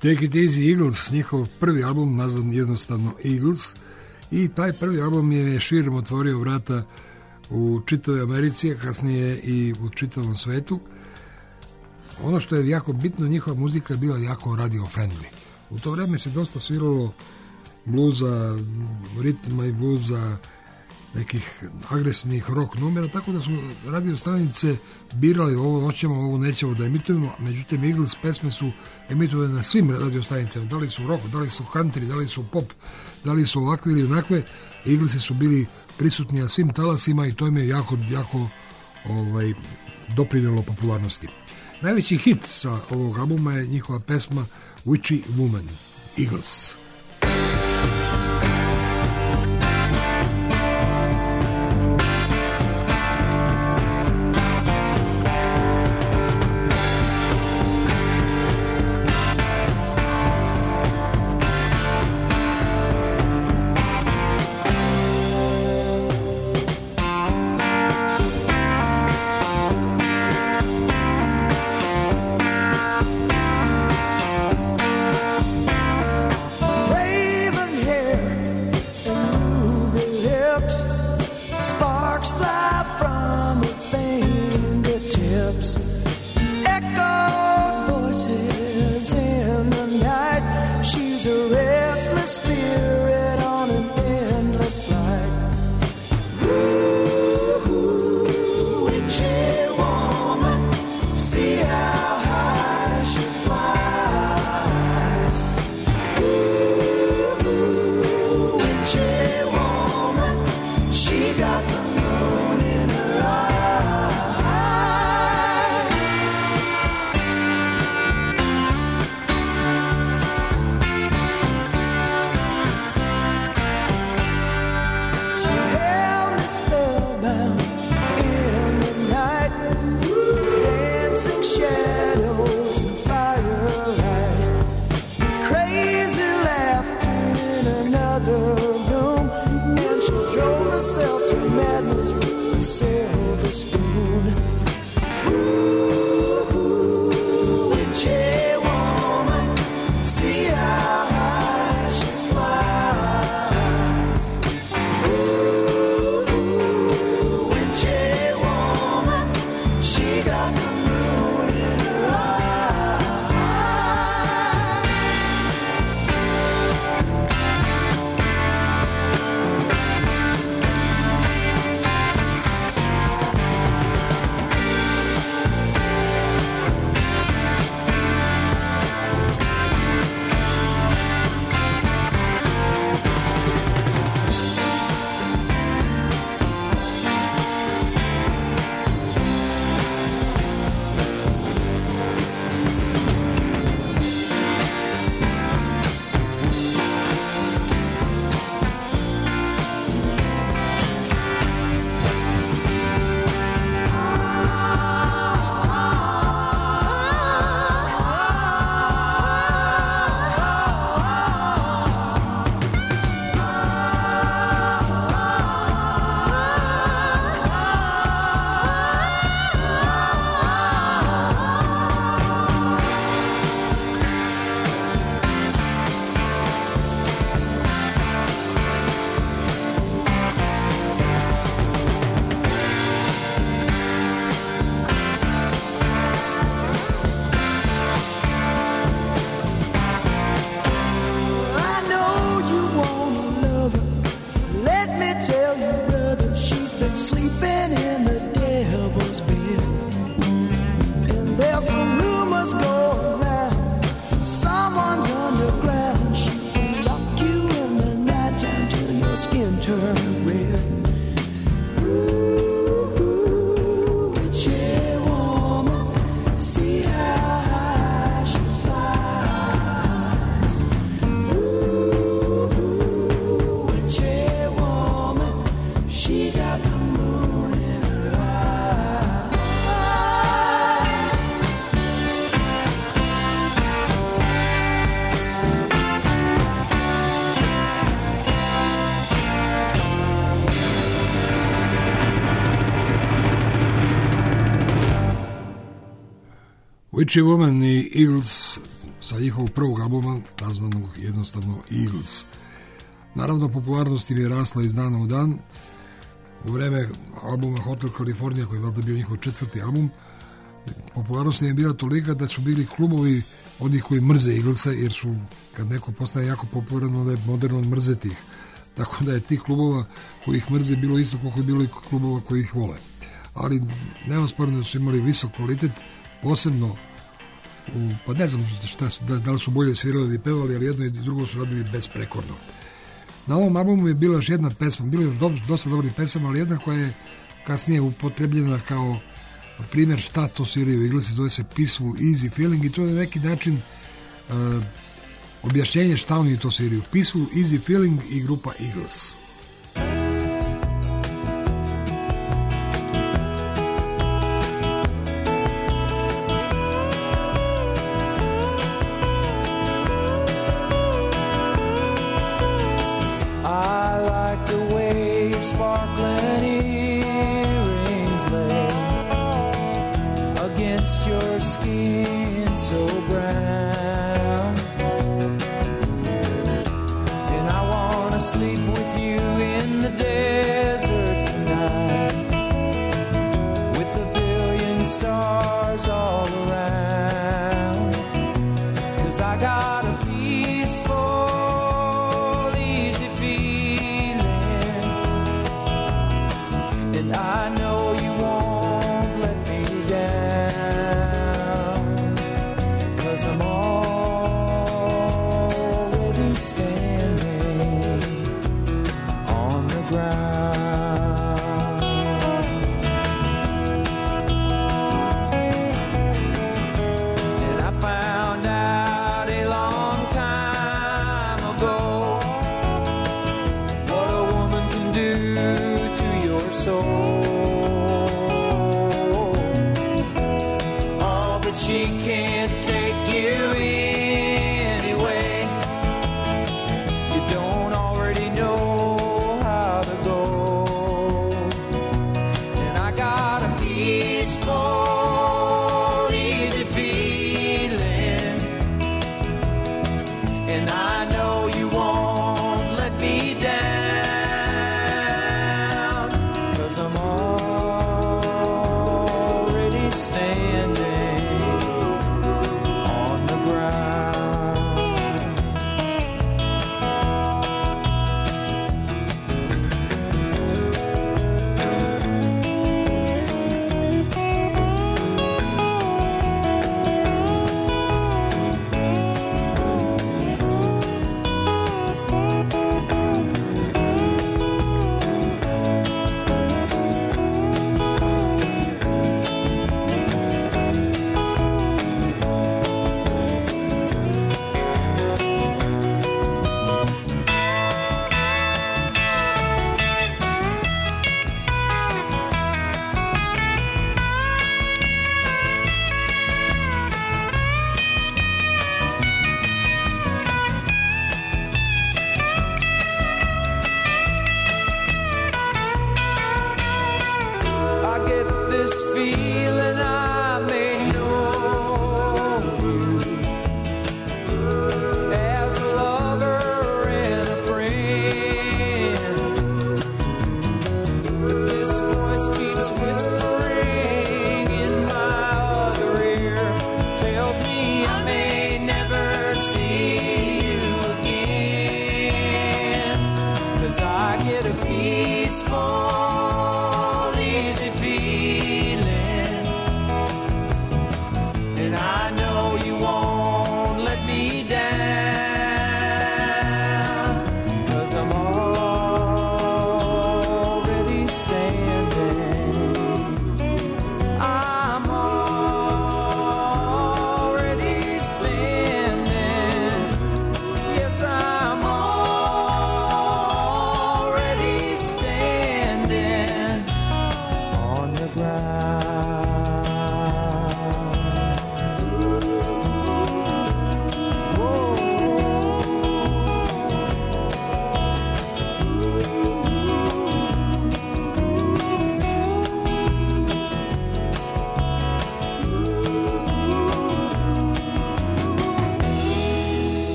S1: Take It Easy Eagles, njihov prvi album nazvan jednostavno Eagles, i taj prvi album je širom otvorio vrata u čitavoj Americi, a kasnije i u čitavom svetu. Ono što je jako bitno, njihova muzika je bila jako radio friendly. U to vreme se dosta sviralo bluza, ritma i bluza, nekih agresivnih rock numera, tako da su radio stanice birali ovo hoćemo, ovo nećemo da emitujemo. Međutim, Eagles pesme su emitovane na svim radio stanicama, da li su rock, da li su country, da li su pop, da li su ovakve ili onakve. Eaglesi su bili prisutni na svim talasima i to im je jako doprinjelo popularnosti. Najveći hit sa ovog albuma je njihova pesma Witchy Woman, Eagles. Witchy Woman i Eagles sa njihovog prvog albuma, nazvanog jednostavno Eagles. Naravno, popularnost im je rasla iz dana u dan. U vreme albuma Hotel California, koji je valjda bio njihov 4. album, popularnost im je bila tolika da su bili klubovi onih koji mrze Eaglesa, jer su, kad neko postaje jako popularan, onda je moderno mrzeti ih. Tako da je tih klubova koji ih mrze bilo isto koliko je bilo i klubova koji ih vole. Ali neosporno da su imali visok kvalitet, posebno pa ne znam šta su, da li su bolje svirali ili pevali, ali jedno i drugo su radili besprekorno. Na ovom albumu je bila još jedna pesma, bilo je dosta dobrih pesama, ali jedna koja je kasnije upotrebljena kao primjer šta to sviraju Eaglesi, zove se Peaceful Easy Feeling, i to je na neki način objašnjenje šta oni to sviraju. Peaceful Easy Feeling i grupa Eagles.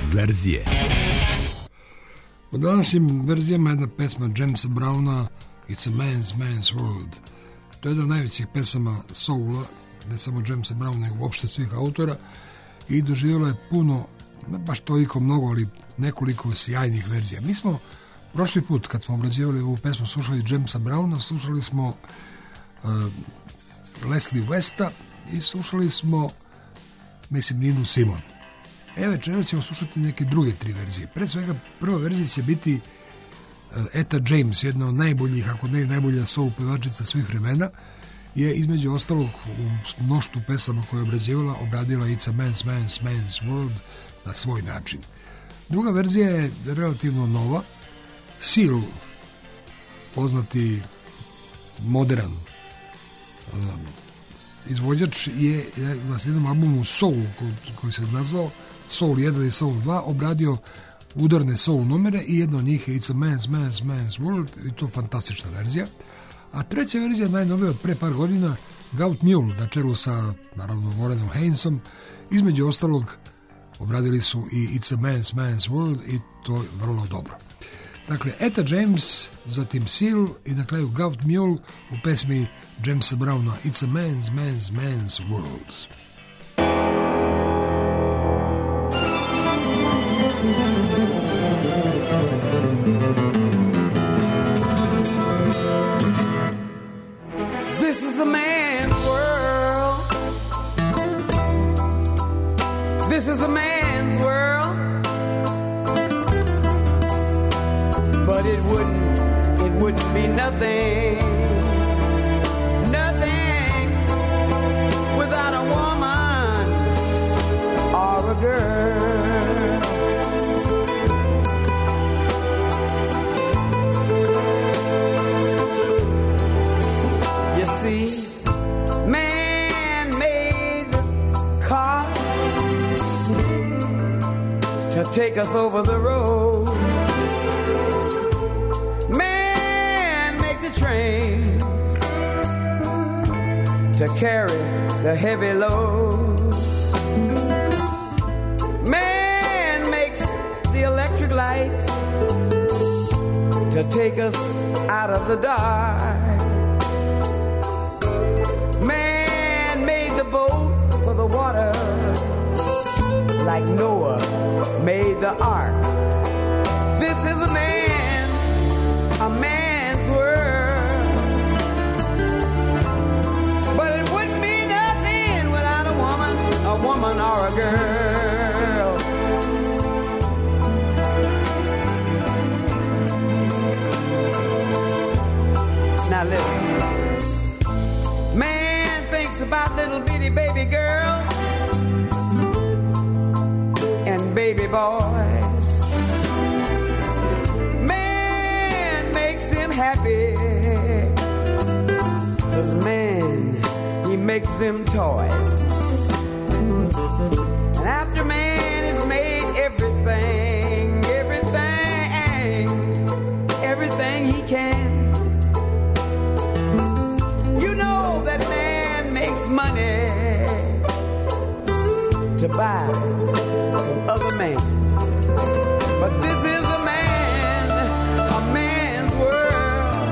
S1: verzije. U današnjim verzijama jedna pesma Jamesa Browna It's a Man's World. To je jedna od najvećih pesama soula, ne samo Jamesa Browna, nego uopšte svih autora, i doživjela je puno, ne baš toliko mnogo, ali nekoliko sjajnih verzija. Mi smo prošli put, kad smo obrađivali ovu pesmu, slušali Jamesa Browna, slušali smo Leslie Westa i slušali smo, mislim, Ninu Simon. Večera ćemo slušati neke druge tri verzije. Pre svega, prva verzija će biti Etta James, jedna od najboljih, ako ne najbolja soul pevačica svih vremena, je između ostalog u mnoštvu pesama koje je obradila It's a Man's World na svoj način. Druga verzija je relativno nova. Seal, poznati modern izvođač, je na jednom albumu Soul, koji se nazvao Soul 1 i Soul 2, obradio udarne soul numere i jedna od njih je It's a Man's World, i to fantastična verzija. A treća verzija, najnovija od pre par godina, Gout Mule, na čelu sa, naravno, Warrenom Haynesom, između ostalog obradili su i It's a Man's World i to je vrlo dobro. Dakle, Etta James, zatim Seal i na kraju Gout Mule u pesmi Jamesa Browna It's a Man's World.
S4: This is a man's world. This is a man's world. But it wouldn't be nothing without a woman or a girl. You see, man made the car to take us over the road. Man make the trains to carry the heavy load. Man makes the electric lights to take us out of the dark. Man made the boat for the water, like Noah made the ark. This is a man's world. But it wouldn't be nothing without a woman or a girl. Now listen. Man thinks about little bitty baby girls and baby boys. Man makes them happy, 'cause man, he makes them toys. And after man has made everything he can, you know that man makes money to buy from other men. But this is a man's world.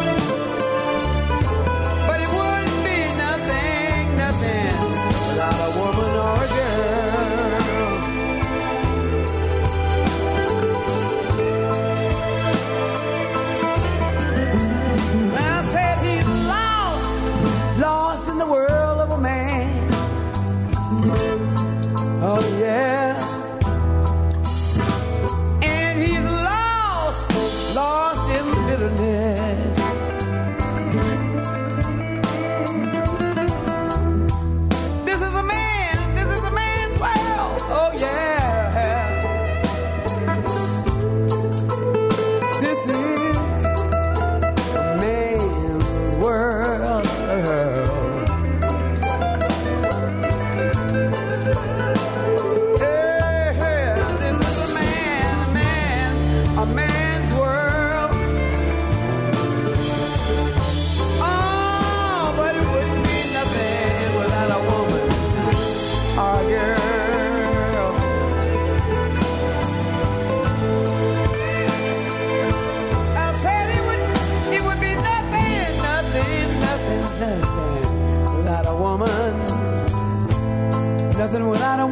S4: But it wouldn't be nothing without a woman or a girl. I said he's lost in the world of a man. Oh yeah. And he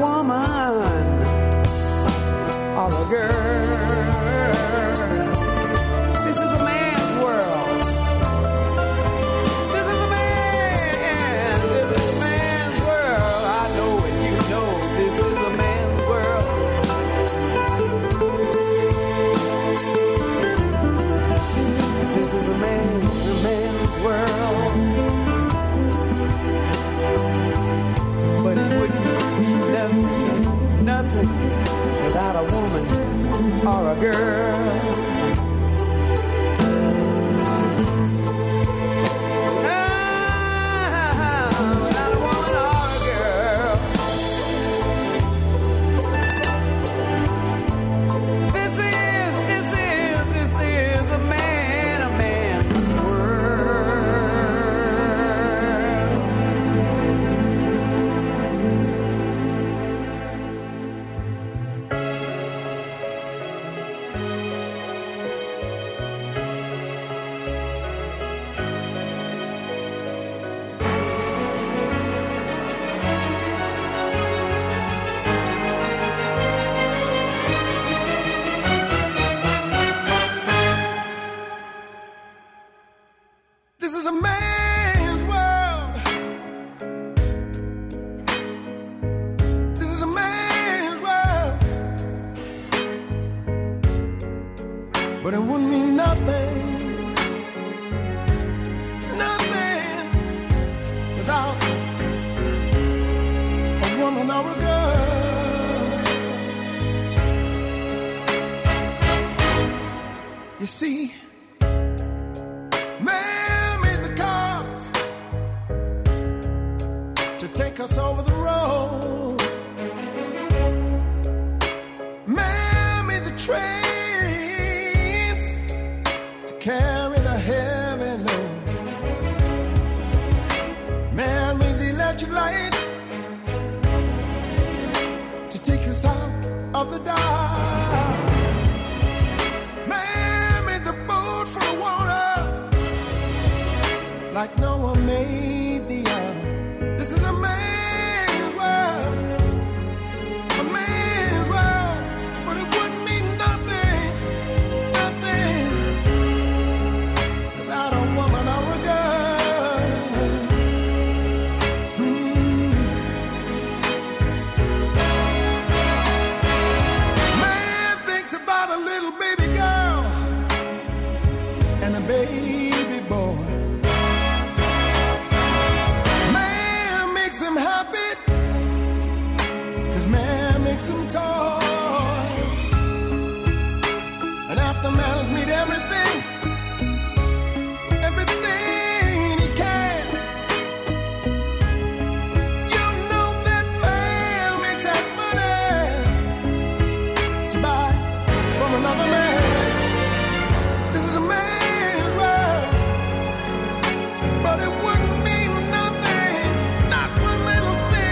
S4: woman or a girl. This is a man's world. This is a man. This is a man's world. I know it, you know. This is a man's world. This is a man's world. But it wouldn't be nothing without a woman or a girl. Without a woman or a girl. This is a man's world. This is a man's world. This is a man's world. But it wouldn't mean nothing, nothing without a woman or a girl. You see, man made the cars to take us over the road. Man made the trains to carry the heavy load. Man made the electric light to take us out of the dark. Man made the boat for the water like no one made the earth. This is a man's world, a man's world, but it wouldn't mean nothing, nothing without a woman or a girl. Man thinks about a little baby girl and a baby boy. Man makes them happy, 'cause man makes them toys. And after man has made everything, everything he can, you know that man makes that money to buy from another man. This is a man's world, but it wouldn't mean nothing, not one little thing.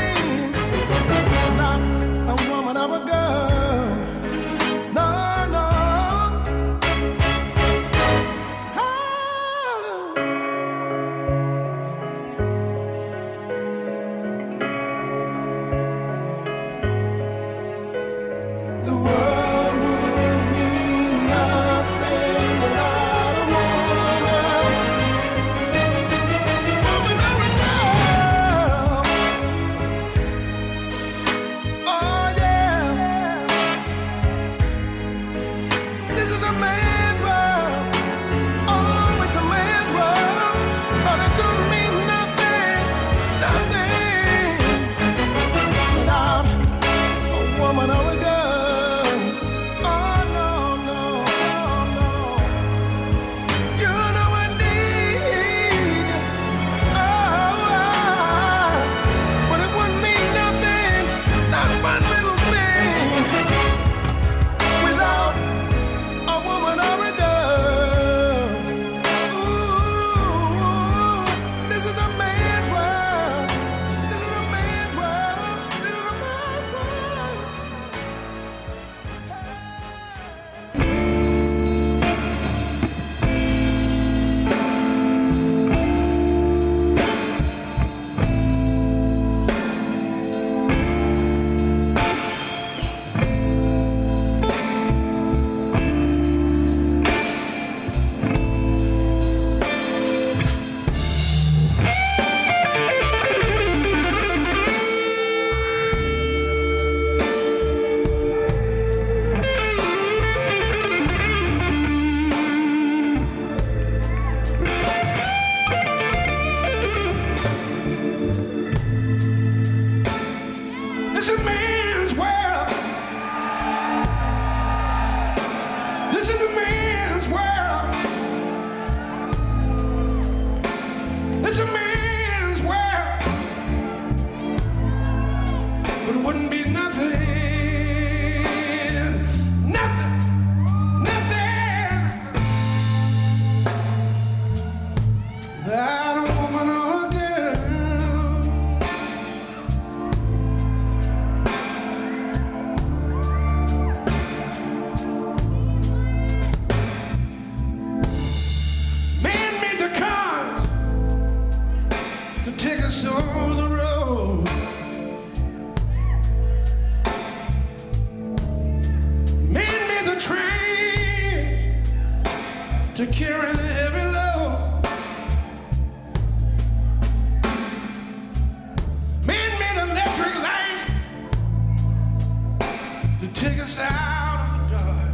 S4: take us out of the dark.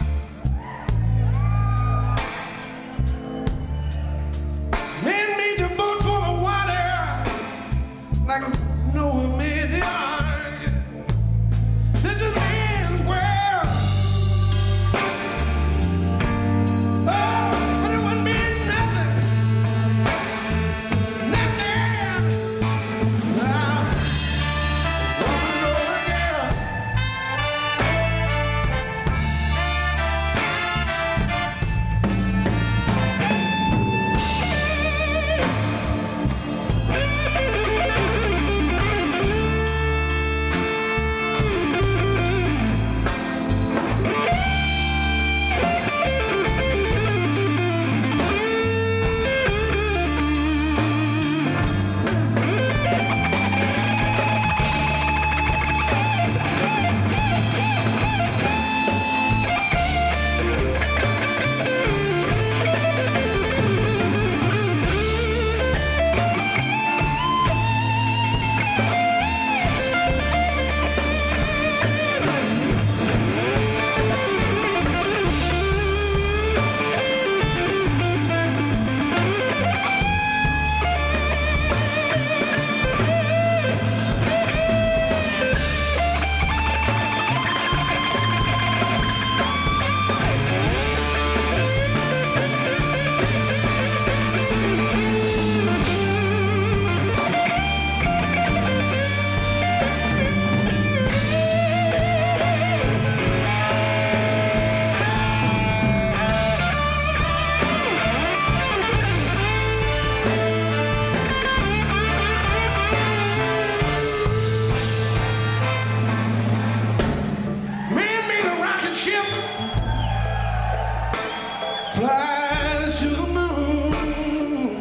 S4: Men made the boat for the water, like Noah made the ark. This is man's world. Oh, but it wouldn't be nothing, nothing. Now, flies to the moon.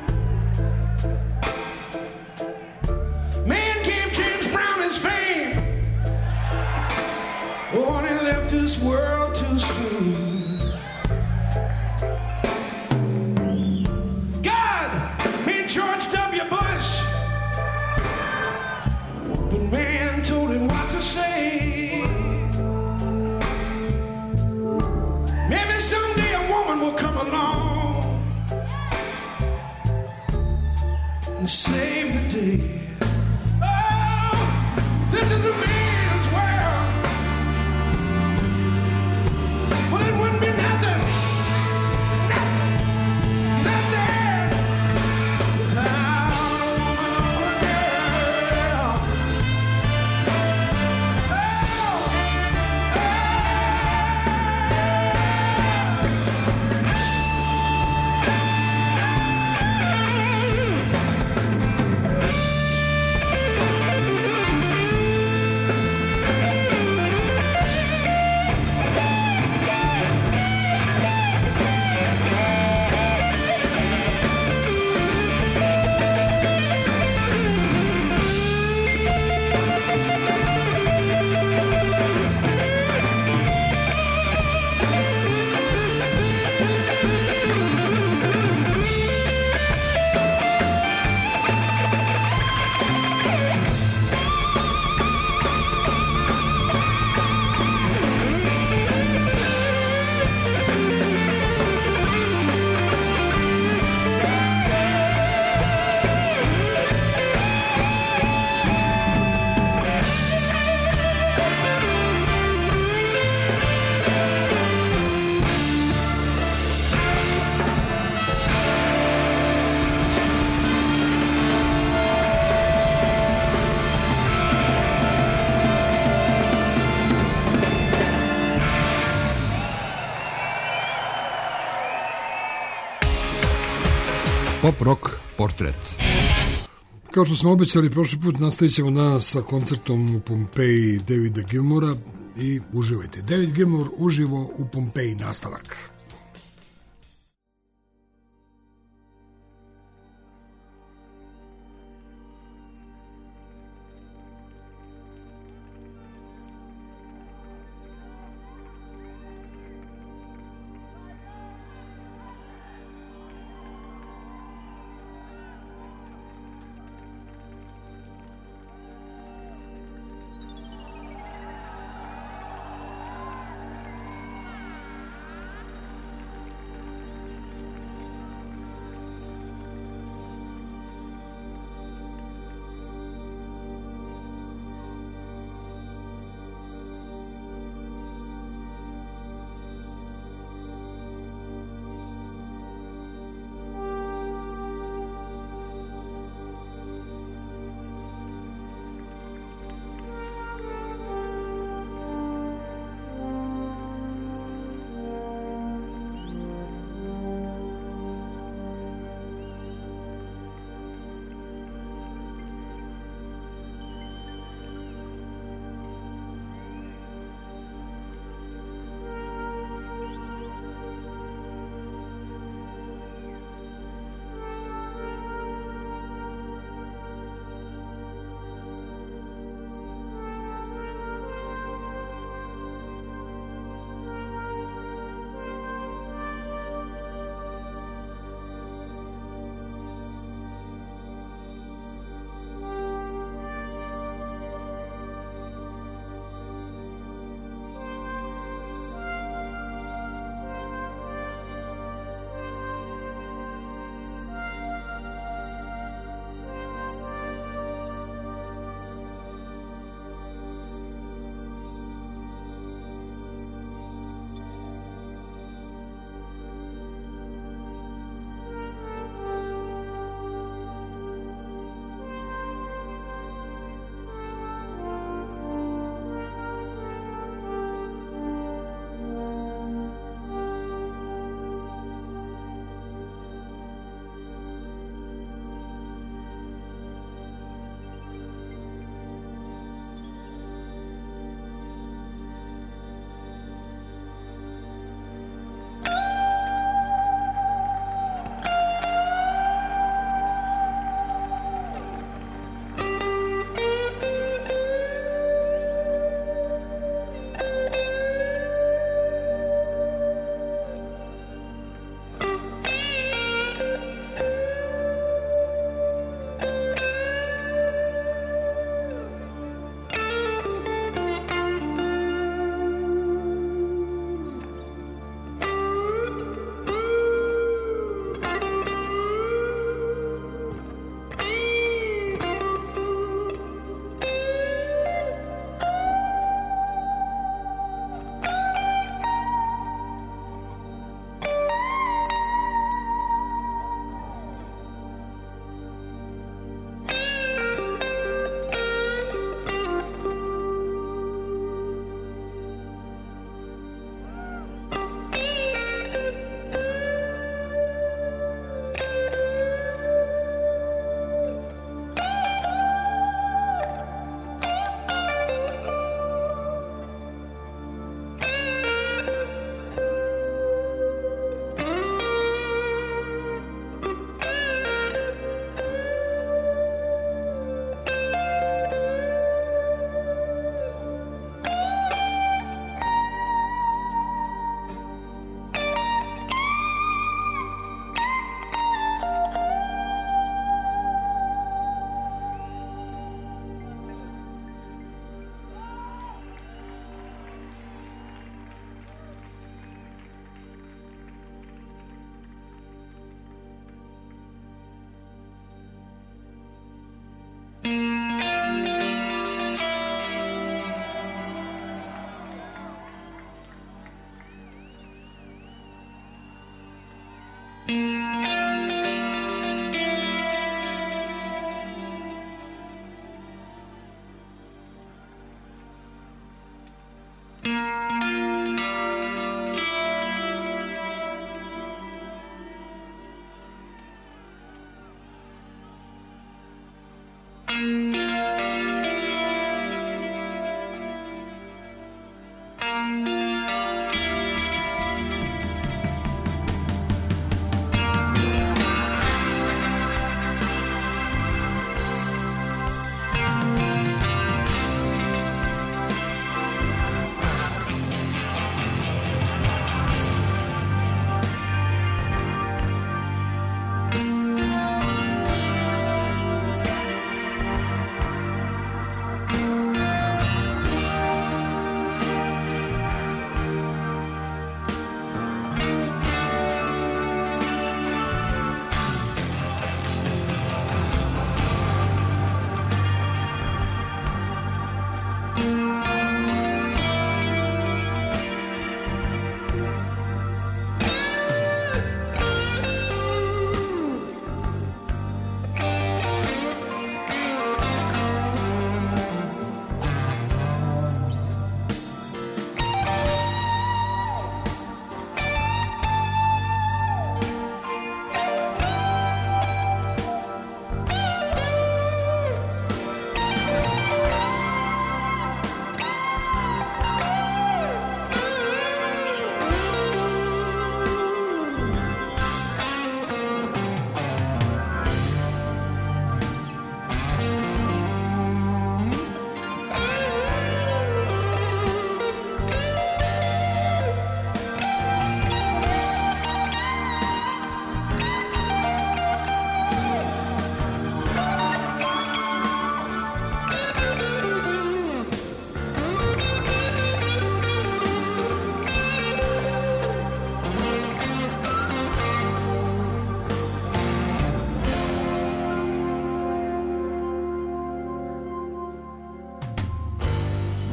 S4: Man gave James Brown his fame. Oh, and he left this world too soon. God made George W. Bush, but man told him what to say. Maybe someday a woman will come along and save the day. Oh, this is a man's world, but it wouldn't be nothing, nothing without a girl.
S1: Pop rock portret. Kao što smo obećali prošli put, nastavit ćemo sa koncertom u Pompeji Davida Gilmora i uživajte. David Gilmour uživo u Pompeji, nastavak.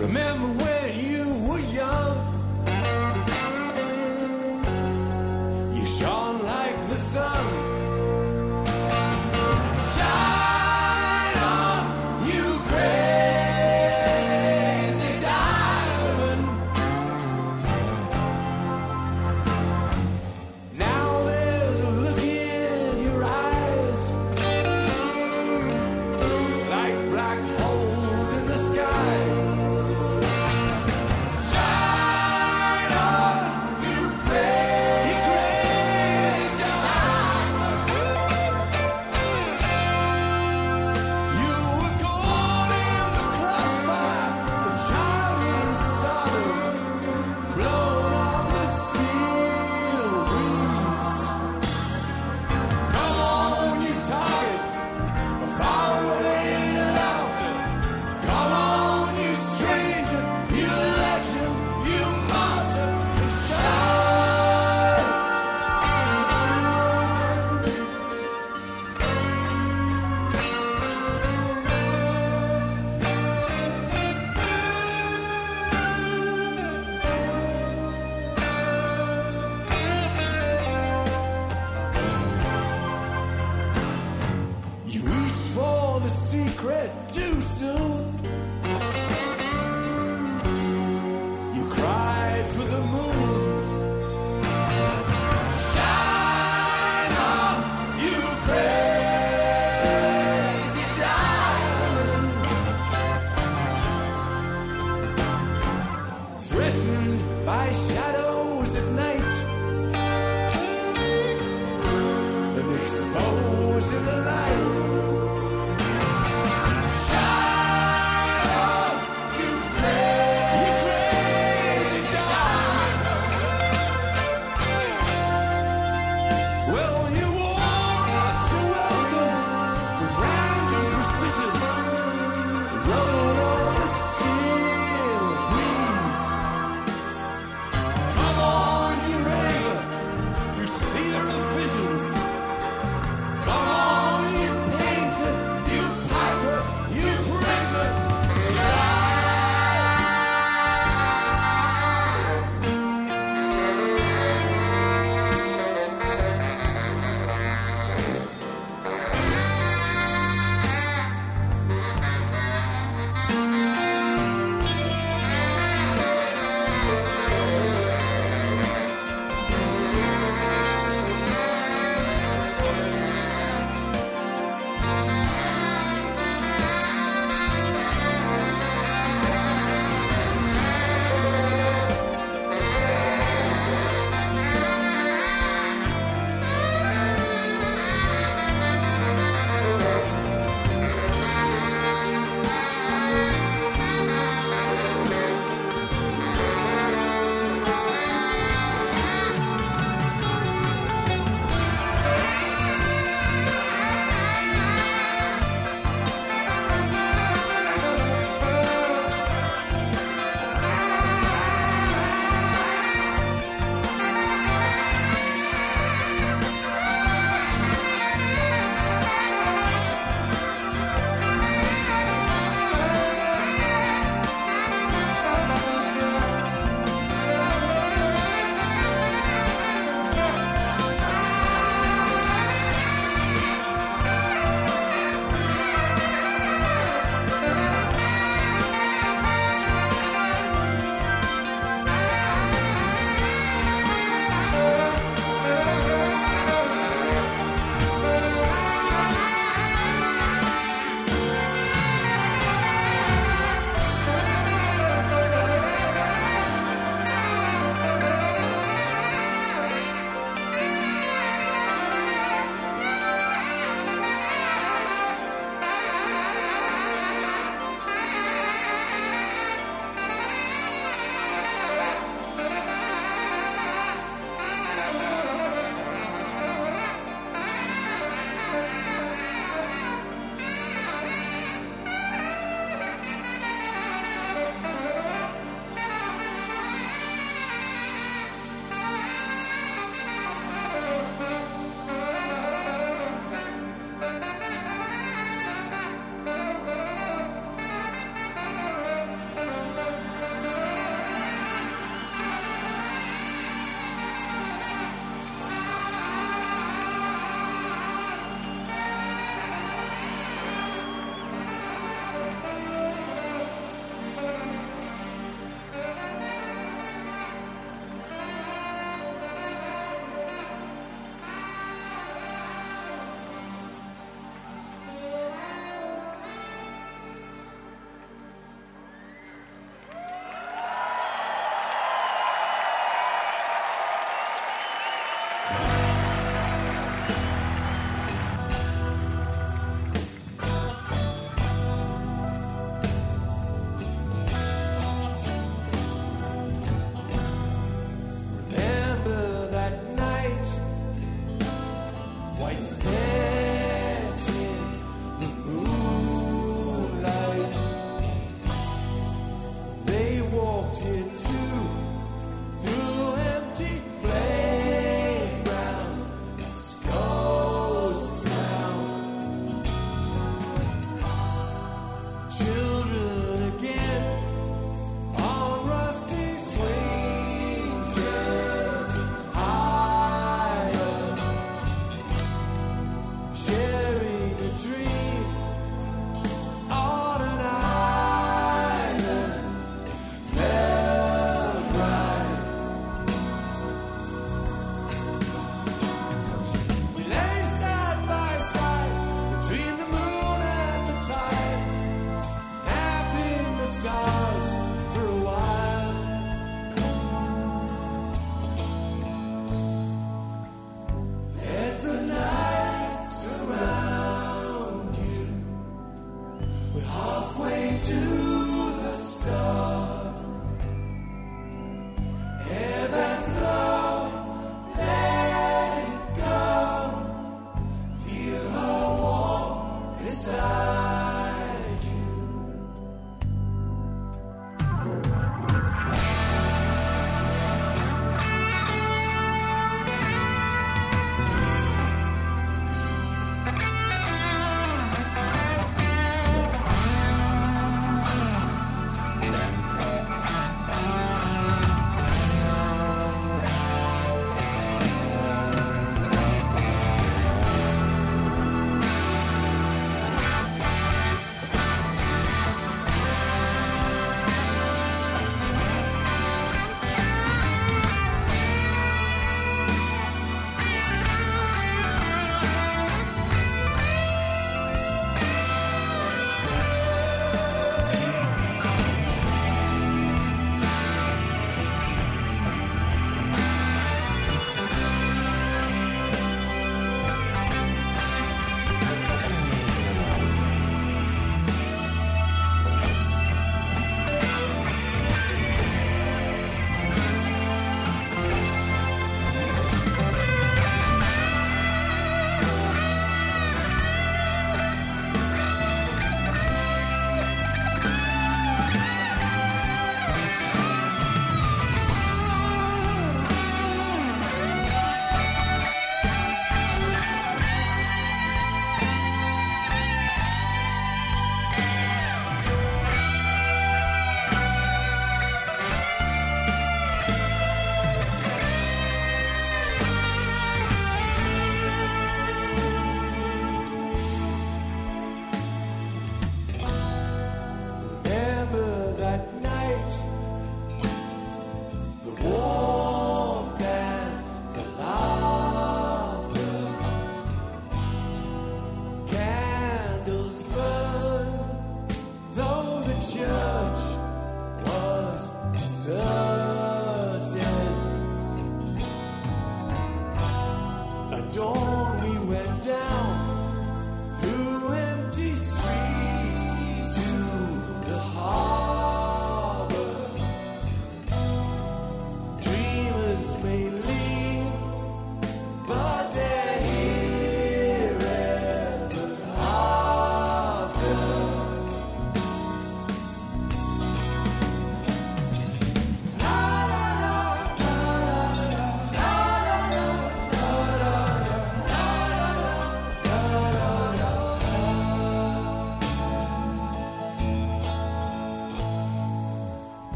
S2: Remember when you were young, you shone like the sun. Shine on, you crazy diamond. Now there's a look in your eyes, like black holes in the sky.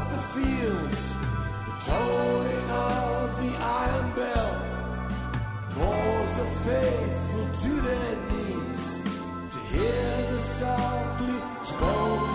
S8: the fields, the tolling of the iron bell calls the faithful to their knees to hear the softly spoken